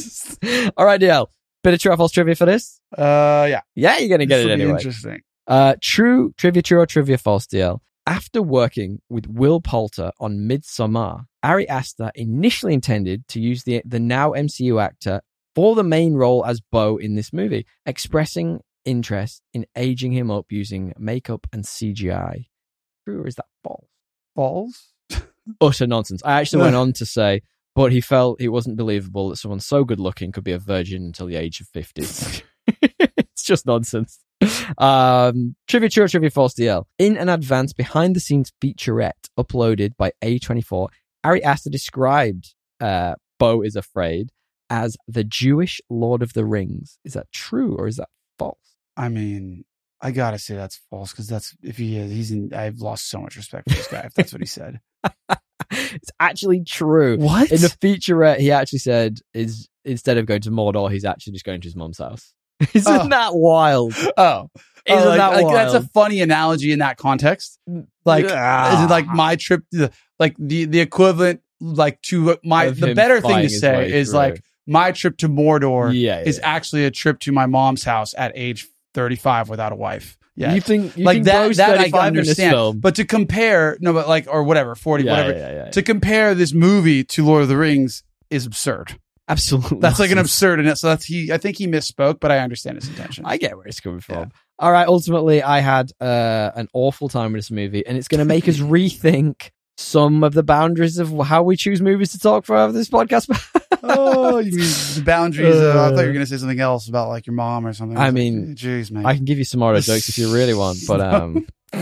left. All right, D L. Bit of true or false trivia for this? Uh, yeah. Yeah, you're gonna get This it will be anyway. Interesting. Uh, true trivia, true or trivia false, D L. After working with Will Poulter on Midsommar, Ari Aster initially intended to use the the now M C U actor for the main role as Beau in this movie, expressing interest in aging him up using makeup and C G I. True or is that false? Balls. Utter nonsense. I actually went on to say, but he felt it wasn't believable that someone so good looking could be a virgin until the age of fifty. It's just nonsense. um, trivia true or trivia false, D L. In an advanced behind-the-scenes featurette uploaded by A twenty-four, Ari Aster described uh, Beau is Afraid as the Jewish Lord of the Rings. Is that true or is that false? I mean, I gotta say that's false because that's if he is, he's in. I've lost so much respect for this guy. If that's what he said, it's actually true. What? In the featurette, he actually said is instead of going to Mordor, he's actually just going to his mom's house. Isn't Oh. that wild? Oh, Isn't Oh, like, that like, wild? that's a funny analogy in that context. Like, Ah. is it like my trip? To the, like the the equivalent, like to my Of the him better thing fighting to his say way is through. like my trip to Mordor Yeah, is yeah. actually a trip to my mom's house at age thirty-five without a wife. Yeah, You think you like think that? Beau's That I thirty-five can in this understand. film? But to compare, no, but like or whatever, forty, Yeah, whatever. yeah, yeah, yeah. To compare this movie to Lord of the Rings is absurd. Absolutely, That's like an nonsense. absurd, and so that's he. I think he misspoke, but I understand his intention. I get where it's coming from. Yeah. All right, ultimately, I had uh, an awful time with this movie, and it's going to make us rethink some of the boundaries of how we choose movies to talk for over this podcast. Oh, you mean the boundaries? Of, I thought you were going to say something else about like your mom or something. I mean, jeez, man. I can give you some more jokes if you really want, but um,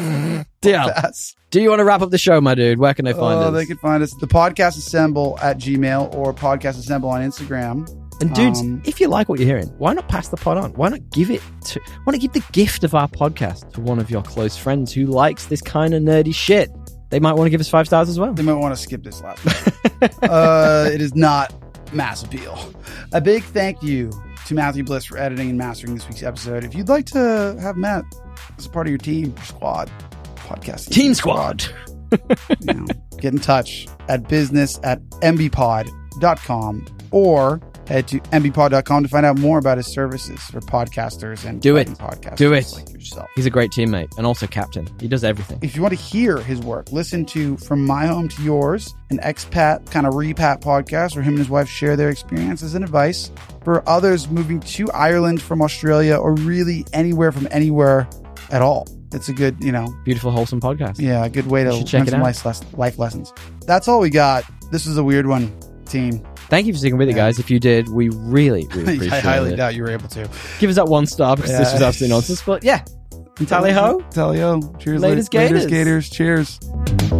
D L, That's, do you want to wrap up the show, my dude? Where can they find oh, us? they can find us the podcast assemble at Gmail or podcast assemble on Instagram. And dudes, Um, if you like what you're hearing, why not pass the pod on? Why not give it to, why not give the gift of our podcast to one of your close friends who likes this kind of nerdy shit? They might want to give us five stars as well. They might want to skip this last part. uh, it is not mass appeal. A big thank you to Matthew Bliss for editing and mastering this week's episode. If you'd like to have Matt as a part of your team, your squad, podcast Team Squad. you know, get in touch at business at m b pod dot com or head to m b pod dot com to find out more about his services for podcasters and Do it. podcasters Do it. like yourself. He's a great teammate and also captain. He does everything. If you want to hear his work, listen to From My Home to Yours, an expat kind of repat podcast where him and his wife share their experiences and advice for others moving to Ireland from Australia or really anywhere from anywhere at all. It's a good, you know, Beautiful, wholesome podcast. yeah, a good way to You should check learn it some out. life, less- life lessons. That's all we got. This is a weird one, team. Thank you for sticking with it, Yeah. guys. If you did, we really, really appreciate I highly it. doubt you were able to. Give us that one star because this Yeah. was absolutely nonsense. But yeah, tally ho. Tally ho. Cheers, Laters Laters Gators. Gators. Cheers.